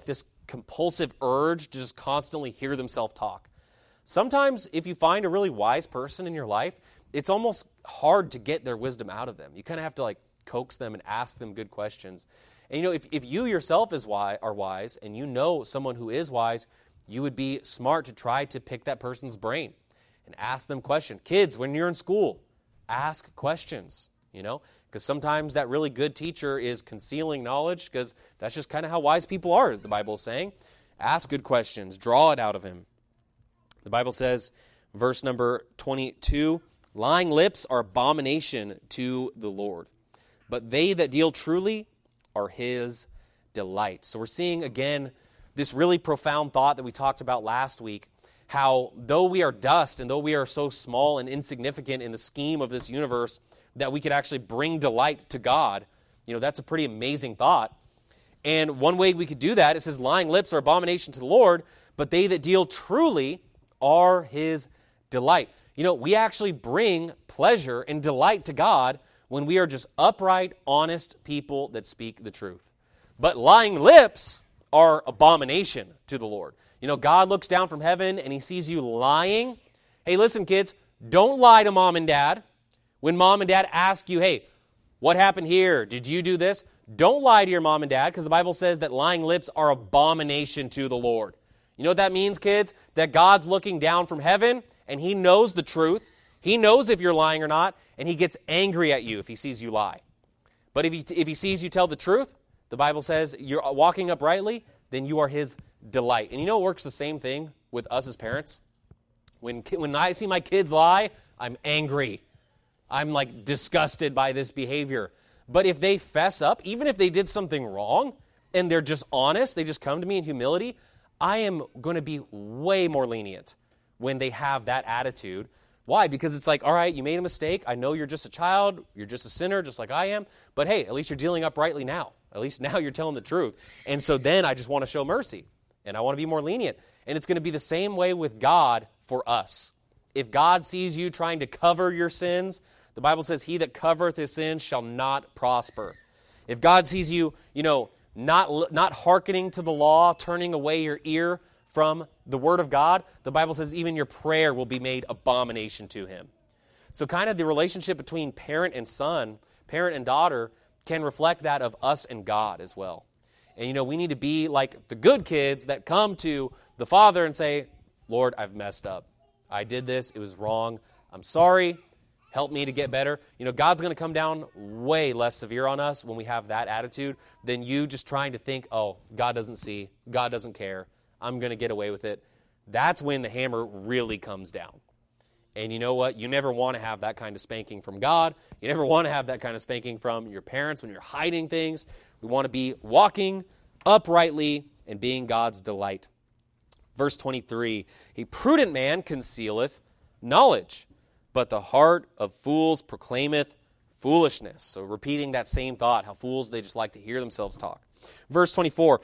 compulsive urge to just constantly hear themselves talk. Sometimes if you find a really wise person in your life, it's almost hard to get their wisdom out of them. You kind of have to like coax them and ask them good questions. And you know, if, if you yourself is wise, are wise and you know someone who is wise, you would be smart to try to pick that person's brain and ask them questions. Kids, when you're in school, ask questions, you know, because sometimes that really good teacher is concealing knowledge because that's just kind of how wise people are, as the Bible is saying. Ask good questions. Draw it out of him. The Bible says, verse number twenty-two, lying lips are abomination to the Lord, but they that deal truly are his delight. So we're seeing again this really profound thought that we talked about last week, how though we are dust and though we are so small and insignificant in the scheme of this universe, that we could actually bring delight to God. You know, that's a pretty amazing thought. And one way we could do that, it says, lying lips are abomination to the Lord, but they that deal truly are his delight. You know, we actually bring pleasure and delight to God when we are just upright, honest people that speak the truth. But lying lips are abomination to the Lord. You know, God looks down from heaven and he sees you lying. Hey, listen, kids, don't lie to mom and dad. When mom and dad ask you, hey, what happened here? Did you do this? Don't lie to your mom and dad, because the Bible says that lying lips are abomination to the Lord. You know what that means, kids? That God's looking down from heaven and he knows the truth. He knows if you're lying or not, and he gets angry at you if he sees you lie. But if he, if he sees you tell the truth, the Bible says you're walking uprightly, then you are his delight. And you know it works the same thing with us as parents? When, when I see my kids lie, I'm angry. I'm like disgusted by this behavior. But if they fess up, even if they did something wrong, and they're just honest, they just come to me in humility, I am going to be way more lenient when they have that attitude. Why? Because it's like, all right, you made a mistake. I know you're just a child. You're just a sinner, just like I am. But hey, at least you're dealing uprightly now. At least now you're telling the truth. And so then I just want to show mercy. And I want to be more lenient. And it's going to be the same way with God for us. If God sees you trying to cover your sins, the Bible says, he that covereth his sins shall not prosper. If God sees you, you know, not, not hearkening to the law, turning away your ear from the word of God, the Bible says even your prayer will be made abomination to him. So kind of the relationship between parent and son, parent and daughter, can reflect that of us and God as well. And you know, we need to be like the good kids that come to the Father and say, Lord, I've messed up. I did this. It was wrong. I'm sorry. Help me to get better. You know, God's going to come down way less severe on us when we have that attitude than you just trying to think, oh, God doesn't see. God doesn't care. I'm going to get away with it. That's when the hammer really comes down. And you know what? You never want to have that kind of spanking from God. You never want to have that kind of spanking from your parents when you're hiding things. We want to be walking uprightly and being God's delight. Verse twenty-three, a prudent man concealeth knowledge, but the heart of fools proclaimeth foolishness. So repeating that same thought, how fools, they just like to hear themselves talk. Verse twenty-four,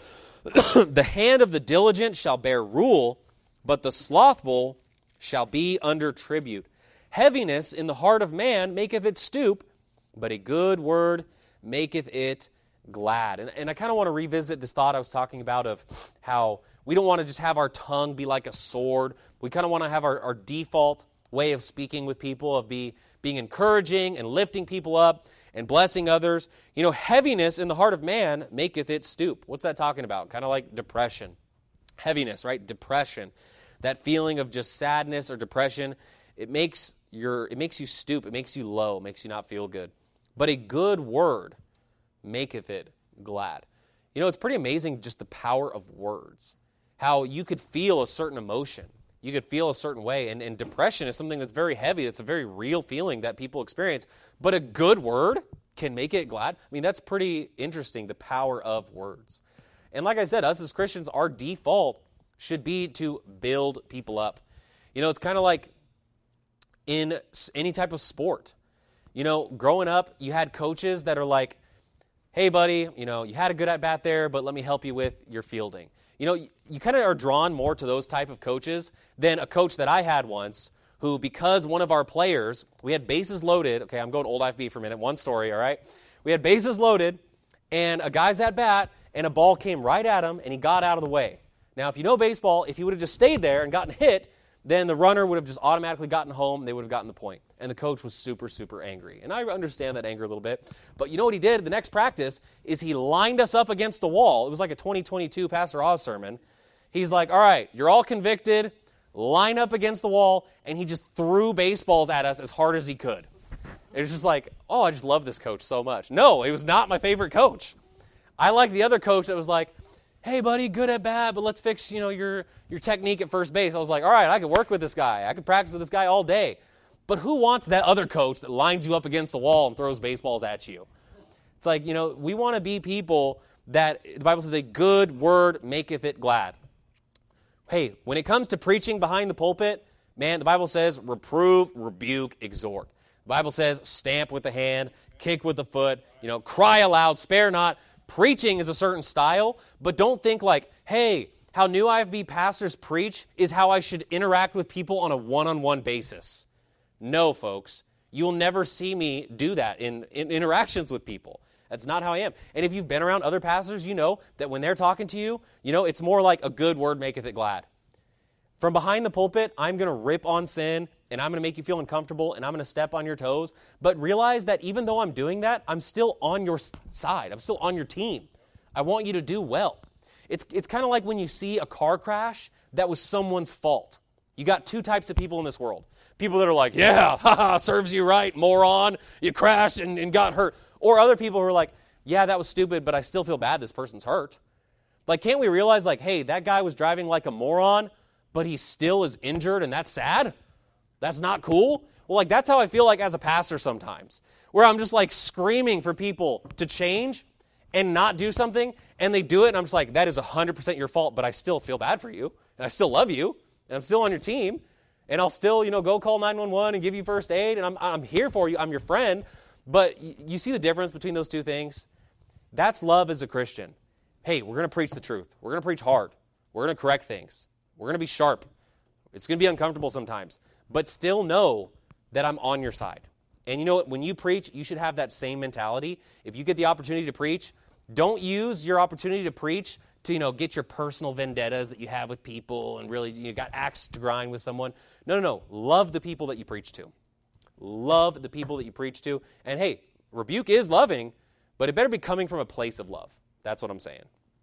the hand of the diligent shall bear rule, but the slothful shall be under tribute. Heaviness in the heart of man maketh it stoop, but a good word maketh it glad. And, and I kind of want to revisit this thought I was talking about of how we don't want to just have our tongue be like a sword. We kind of want to have our, our default way of speaking with people, of be, being encouraging and lifting people up and blessing others. You know, heaviness in the heart of man maketh it stoop. What's that talking about? Kind of like depression. Heaviness, right? Depression. That feeling of just sadness or depression, it makes your it makes you stoop, it makes you low, it makes you not feel good. But a good word maketh it glad. You know, it's pretty amazing just the power of words. How you could feel a certain emotion. You could feel a certain way. And, and depression is something that's very heavy. It's a very real feeling that people experience. But a good word can make it glad. I mean, that's pretty interesting, the power of words. And like I said, us as Christians, our default should be to build people up. You know, it's kind of like in any type of sport. You know, growing up, you had coaches that are like, hey, buddy, you know, you had a good at-bat there, but let me help you with your fielding. You know, you, you kind of are drawn more to those type of coaches than a coach that I had once who, because one of our players, we had bases loaded. Okay, I'm going old I F B for a minute. One story, all right? We had bases loaded, and a guy's at bat, and a ball came right at him, and he got out of the way. Now, if you know baseball, if he would have just stayed there and gotten hit, then the runner would have just automatically gotten home, and they would have gotten the point. And the coach was super, super angry. And I understand that anger a little bit. But you know what he did? The next practice is he lined us up against a wall. It was like a twenty twenty-two Pastor Oz sermon. He's like, all right, you're all convicted. Line up against the wall. And he just threw baseballs at us as hard as he could. It was just like, oh, I just love this coach so much. No, it was not my favorite coach. I like the other coach that was like, hey, buddy, good at bat, but let's fix, you know, your, your technique at first base. I was like, all right, I could work with this guy. I could practice with this guy all day. But who wants that other coach that lines you up against the wall and throws baseballs at you? It's like, you know, we want to be people that, the Bible says, a good word maketh it glad. Hey, when it comes to preaching behind the pulpit, man, the Bible says, reprove, rebuke, exhort. The Bible says, stamp with the hand, kick with the foot, you know, cry aloud, spare not. Preaching is a certain style, but don't think like, hey, how New I F B pastors preach is how I should interact with people on a one-on-one basis. No, folks. You'll never see me do that in, in interactions with people. That's not how I am. And if you've been around other pastors, you know that when they're talking to you, you know, it's more like a good word maketh it glad. From behind the pulpit, I'm going to rip on sin, and I'm going to make you feel uncomfortable, and I'm going to step on your toes. But realize that even though I'm doing that, I'm still on your side. I'm still on your team. I want you to do well. It's, it's kind of like when you see a car crash that was someone's fault. You got two types of people in this world. People that are like, yeah, haha, serves you right, moron. You crashed and, and got hurt. Or other people who are like, yeah, that was stupid, but I still feel bad this person's hurt. Like, can't we realize, like, hey, that guy was driving like a moron, but he still is injured, and that's sad? That's not cool? Well, like, that's how I feel like as a pastor sometimes, where I'm just, like, screaming for people to change and not do something, and they do it, and I'm just like, that is one hundred percent your fault, but I still feel bad for you, and I still love you, and I'm still on your team, and I'll still, you know, go call nine one one and give you first aid, and I'm, I'm here for you. I'm your friend. But you see the difference between those two things? That's love as a Christian. Hey, we're going to preach the truth. We're going to preach hard. We're going to correct things. We're going to be sharp. It's going to be uncomfortable sometimes. But still know that I'm on your side. And you know what? When you preach, you should have that same mentality. If you get the opportunity to preach, don't use your opportunity to preach to, you know, get your personal vendettas that you have with people and really you got axe to grind with someone. No, no, no. Love the people that you preach to. Love the people that you preach to. And hey, rebuke is loving, but it better be coming from a place of love. That's what I'm saying.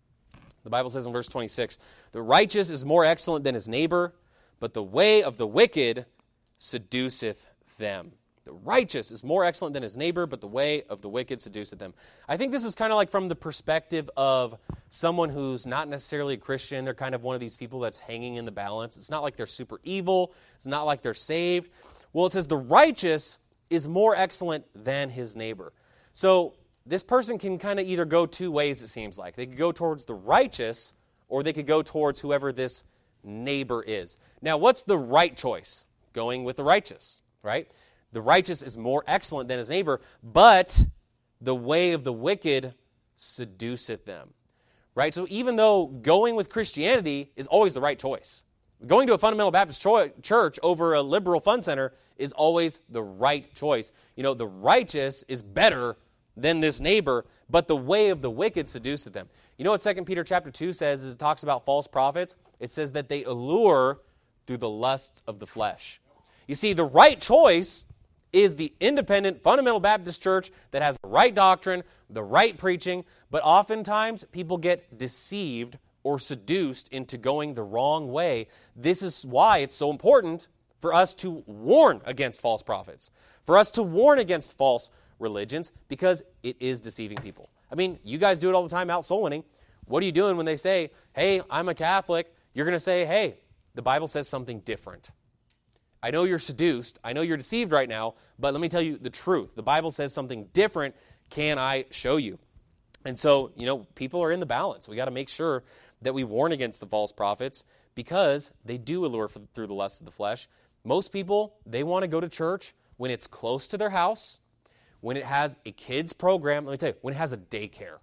The Bible says in verse twenty-six, the righteous is more excellent than his neighbor, but the way of the wicked seduceth them. The righteous is more excellent than his neighbor, but the way of the wicked seduceth them. I think this is kind of like from the perspective of someone who's not necessarily a Christian. They're kind of one of these people that's hanging in the balance. It's not like they're super evil. It's not like they're saved. Well, it says the righteous is more excellent than his neighbor. So this person can kind of either go two ways, it seems like. They could go towards the righteous, or they could go towards whoever this neighbor is. Now, what's the right choice? Going with the righteous, right? The righteous is more excellent than his neighbor, but the way of the wicked seduceth them, right? So even though going with Christianity is always the right choice, going to a fundamental Baptist cho- church over a liberal fun center is always the right choice. You know, the righteous is better than this neighbor, but the way of the wicked seduceth them. You know what Second Peter chapter two says is it talks about false prophets? It says that they allure through the lusts of the flesh. You see, the right choice is the independent fundamental Baptist church that has the right doctrine, the right preaching, but oftentimes people get deceived or seduced into going the wrong way. This is why it's so important for us to warn against false prophets, for us to warn against false religions, because it is deceiving people. I mean, you guys do it all the time out soul winning. What are you doing when they say, hey, I'm a Catholic? You're going to say, hey, the Bible says something different. I know you're seduced. I know you're deceived right now, but let me tell you the truth. The Bible says something different. Can I show you? And so, you know, people are in the balance. We got to make sure that we warn against the false prophets because they do allure for, through the lusts of the flesh. Most people, they want to go to church when it's close to their house, when it has a kids program. Let me tell you, when it has a daycare.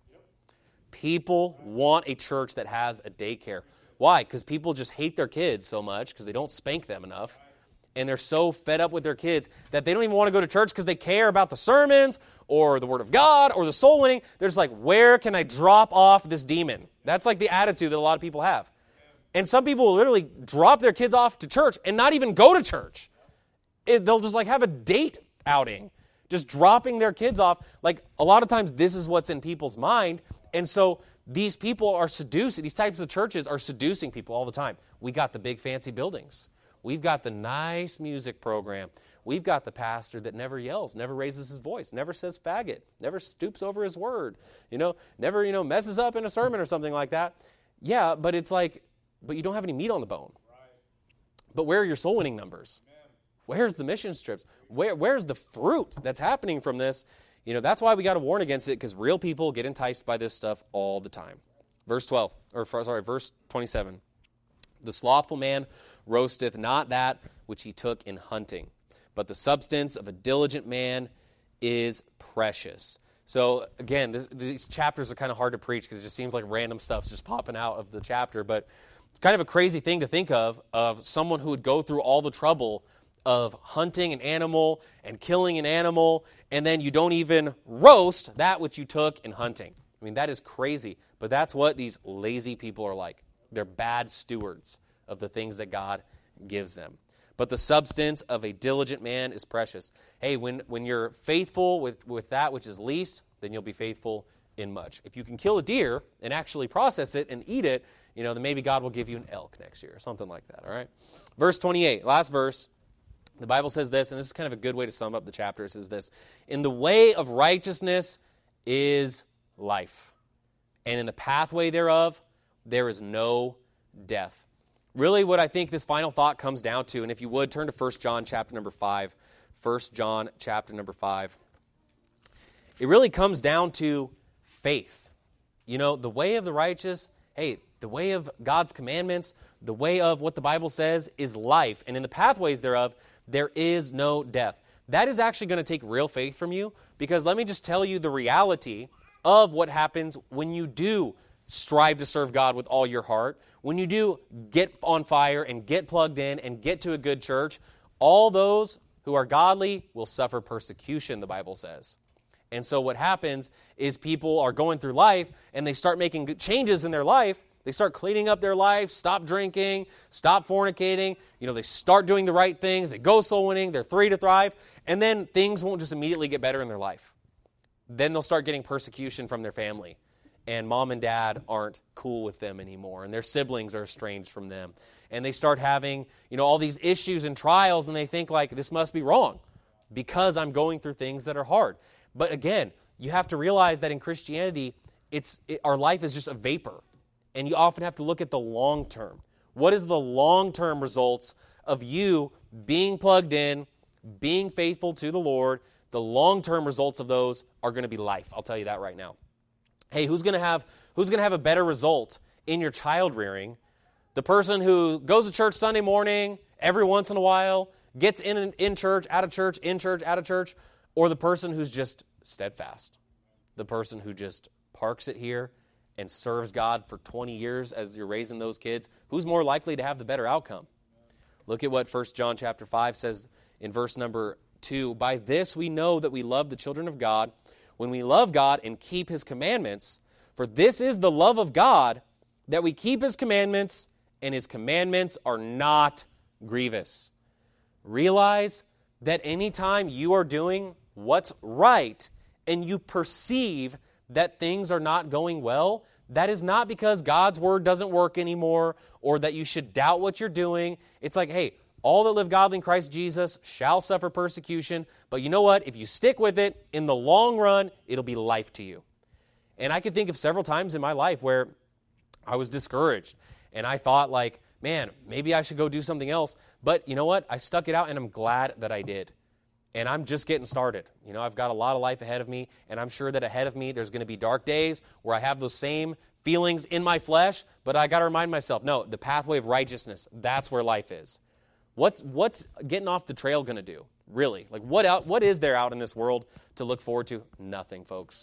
People want a church that has a daycare. Why? Because people just hate their kids so much because they don't spank them enough. and they're so fed up with their kids that they don't even want to go to church because they care about the sermons or the Word of God or the soul winning. They're just like, where can I drop off this demon? That's like the attitude that a lot of people have. And some people will literally drop their kids off to church and not even go to church. It, they'll just like have a date outing, just dropping their kids off. Like a lot of times this is what's in people's mind. And so these people are seducing, these types of churches are seducing people all the time. We got the big fancy buildings. We've got the nice music program. We've got the pastor that never yells, never raises his voice, never says faggot, never stoops over his word, you know, never, you know, messes up in a sermon or something like that. Yeah, but it's like, but you don't have any meat on the bone. Right. But where are your soul winning numbers? Amen. Where's the mission trips? Where, where's the fruit that's happening from this? You know, that's why we got to warn against it, because real people get enticed by this stuff all the time. Verse twelve, or sorry, verse twenty-seven. The slothful man roasteth not that which he took in hunting, but the substance of a diligent man is precious. So again, this, these chapters are kind of hard to preach because it just seems like random stuff's just popping out of the chapter, but it's kind of a crazy thing to think of, of someone who would go through all the trouble of hunting an animal and killing an animal, and then you don't even roast that which you took in hunting. I mean, that is crazy, but that's what these lazy people are like. They're bad stewards of the things that God gives them. But the substance of a diligent man is precious. Hey, when, when you're faithful with, with that which is least, then you'll be faithful in much. If you can kill a deer and actually process it and eat it, you know, then maybe God will give you an elk next year or something like that, all right? Verse twenty-eight, last verse. The Bible says this, and this is kind of a good way to sum up the chapter. It says this: in the way of righteousness is life, and in the pathway thereof there is no death. Really what I think this final thought comes down to, and if you would, turn to First John chapter number five. First John chapter number five. It really comes down to faith. You know, the way of the righteous, hey, the way of God's commandments, the way of what the Bible says is life, and in the pathways thereof there is no death. That is actually going to take real faith from you, because let me just tell you the reality of what happens when you do strive to serve God with all your heart. When you do get on fire and get plugged in and get to a good church, all those who are godly will suffer persecution, the Bible says. And so what happens is people are going through life and they start making good changes in their life. They start cleaning up their life, stop drinking, stop fornicating. You know, they start doing the right things. They go soul winning. They're free to thrive. And then things won't just immediately get better in their life. Then they'll start getting persecution from their family. And mom and dad aren't cool with them anymore. And their siblings are estranged from them. And they start having, you know, all these issues and trials. And they think like, this must be wrong because I'm going through things that are hard. But again, you have to realize that in Christianity, it's it, our life is just a vapor. And you often have to look at the long term. What is the long-term results of you being plugged in, being faithful to the Lord? The long-term results of those are going to be life. I'll tell you that right now. Hey, who's going to have who's going to have a better result in your child rearing? The person who goes to church Sunday morning every once in a while, gets in in church, out of church, in church, out of church, or the person who's just steadfast? The person who just parks it here and serves God for twenty years as you're raising those kids? Who's more likely to have the better outcome? Look at what First John chapter five says in verse number two. By this we know that we love the children of God, when we love God and keep His commandments. For this is the love of God, that we keep His commandments, and His commandments are not grievous. Realize that anytime you are doing what's right and you perceive that things are not going well, that is not because God's word doesn't work anymore or that you should doubt what you're doing. It's like, hey, all that live godly in Christ Jesus shall suffer persecution, but you know what? If you stick with it, in the long run, it'll be life to you. And I could think of several times in my life where I was discouraged and I thought like, man, maybe I should go do something else. But you know what? I stuck it out and I'm glad that I did. And I'm just getting started. You know, I've got a lot of life ahead of me, and I'm sure that ahead of me there's going to be dark days where I have those same feelings in my flesh, but I got to remind myself, no, the pathway of righteousness, that's where life is. What's what's getting off the trail going to do, really? Like, what out, what is there out in this world to look forward to? Nothing, folks.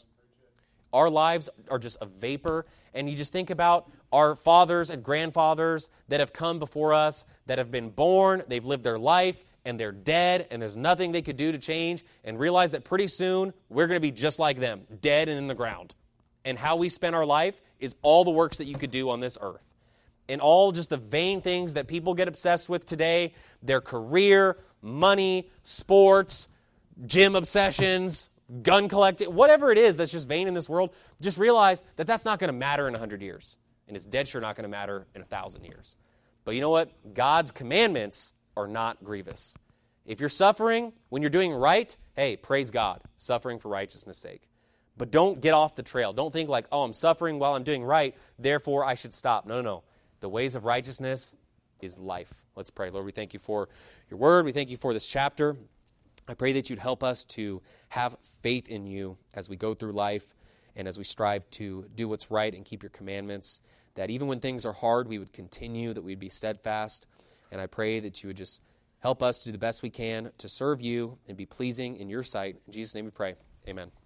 Our lives are just a vapor, and you just think about our fathers and grandfathers that have come before us, that have been born, they've lived their life, and they're dead, and there's nothing they could do to change, and realize that pretty soon we're going to be just like them, dead and in the ground. And how we spend our life is all the works that you could do on this earth. And all just the vain things that people get obsessed with today, their career, money, sports, gym obsessions, gun collecting, whatever it is that's just vain in this world, just realize that that's not going to matter in a hundred years. And it's dead sure not going to matter in a thousand years. But you know what? God's commandments are not grievous. If you're suffering when you're doing right, hey, praise God, suffering for righteousness' sake. But don't get off the trail. Don't think like, oh, I'm suffering while I'm doing right, therefore I should stop. No, no, no. The ways of righteousness is life. Let's pray. Lord, we thank you for your word. We thank you for this chapter. I pray that you'd help us to have faith in you as we go through life and as we strive to do what's right and keep your commandments, that even when things are hard, we would continue, that we'd be steadfast. And I pray that you would just help us to do the best we can to serve you and be pleasing in your sight. In Jesus' name we pray. Amen.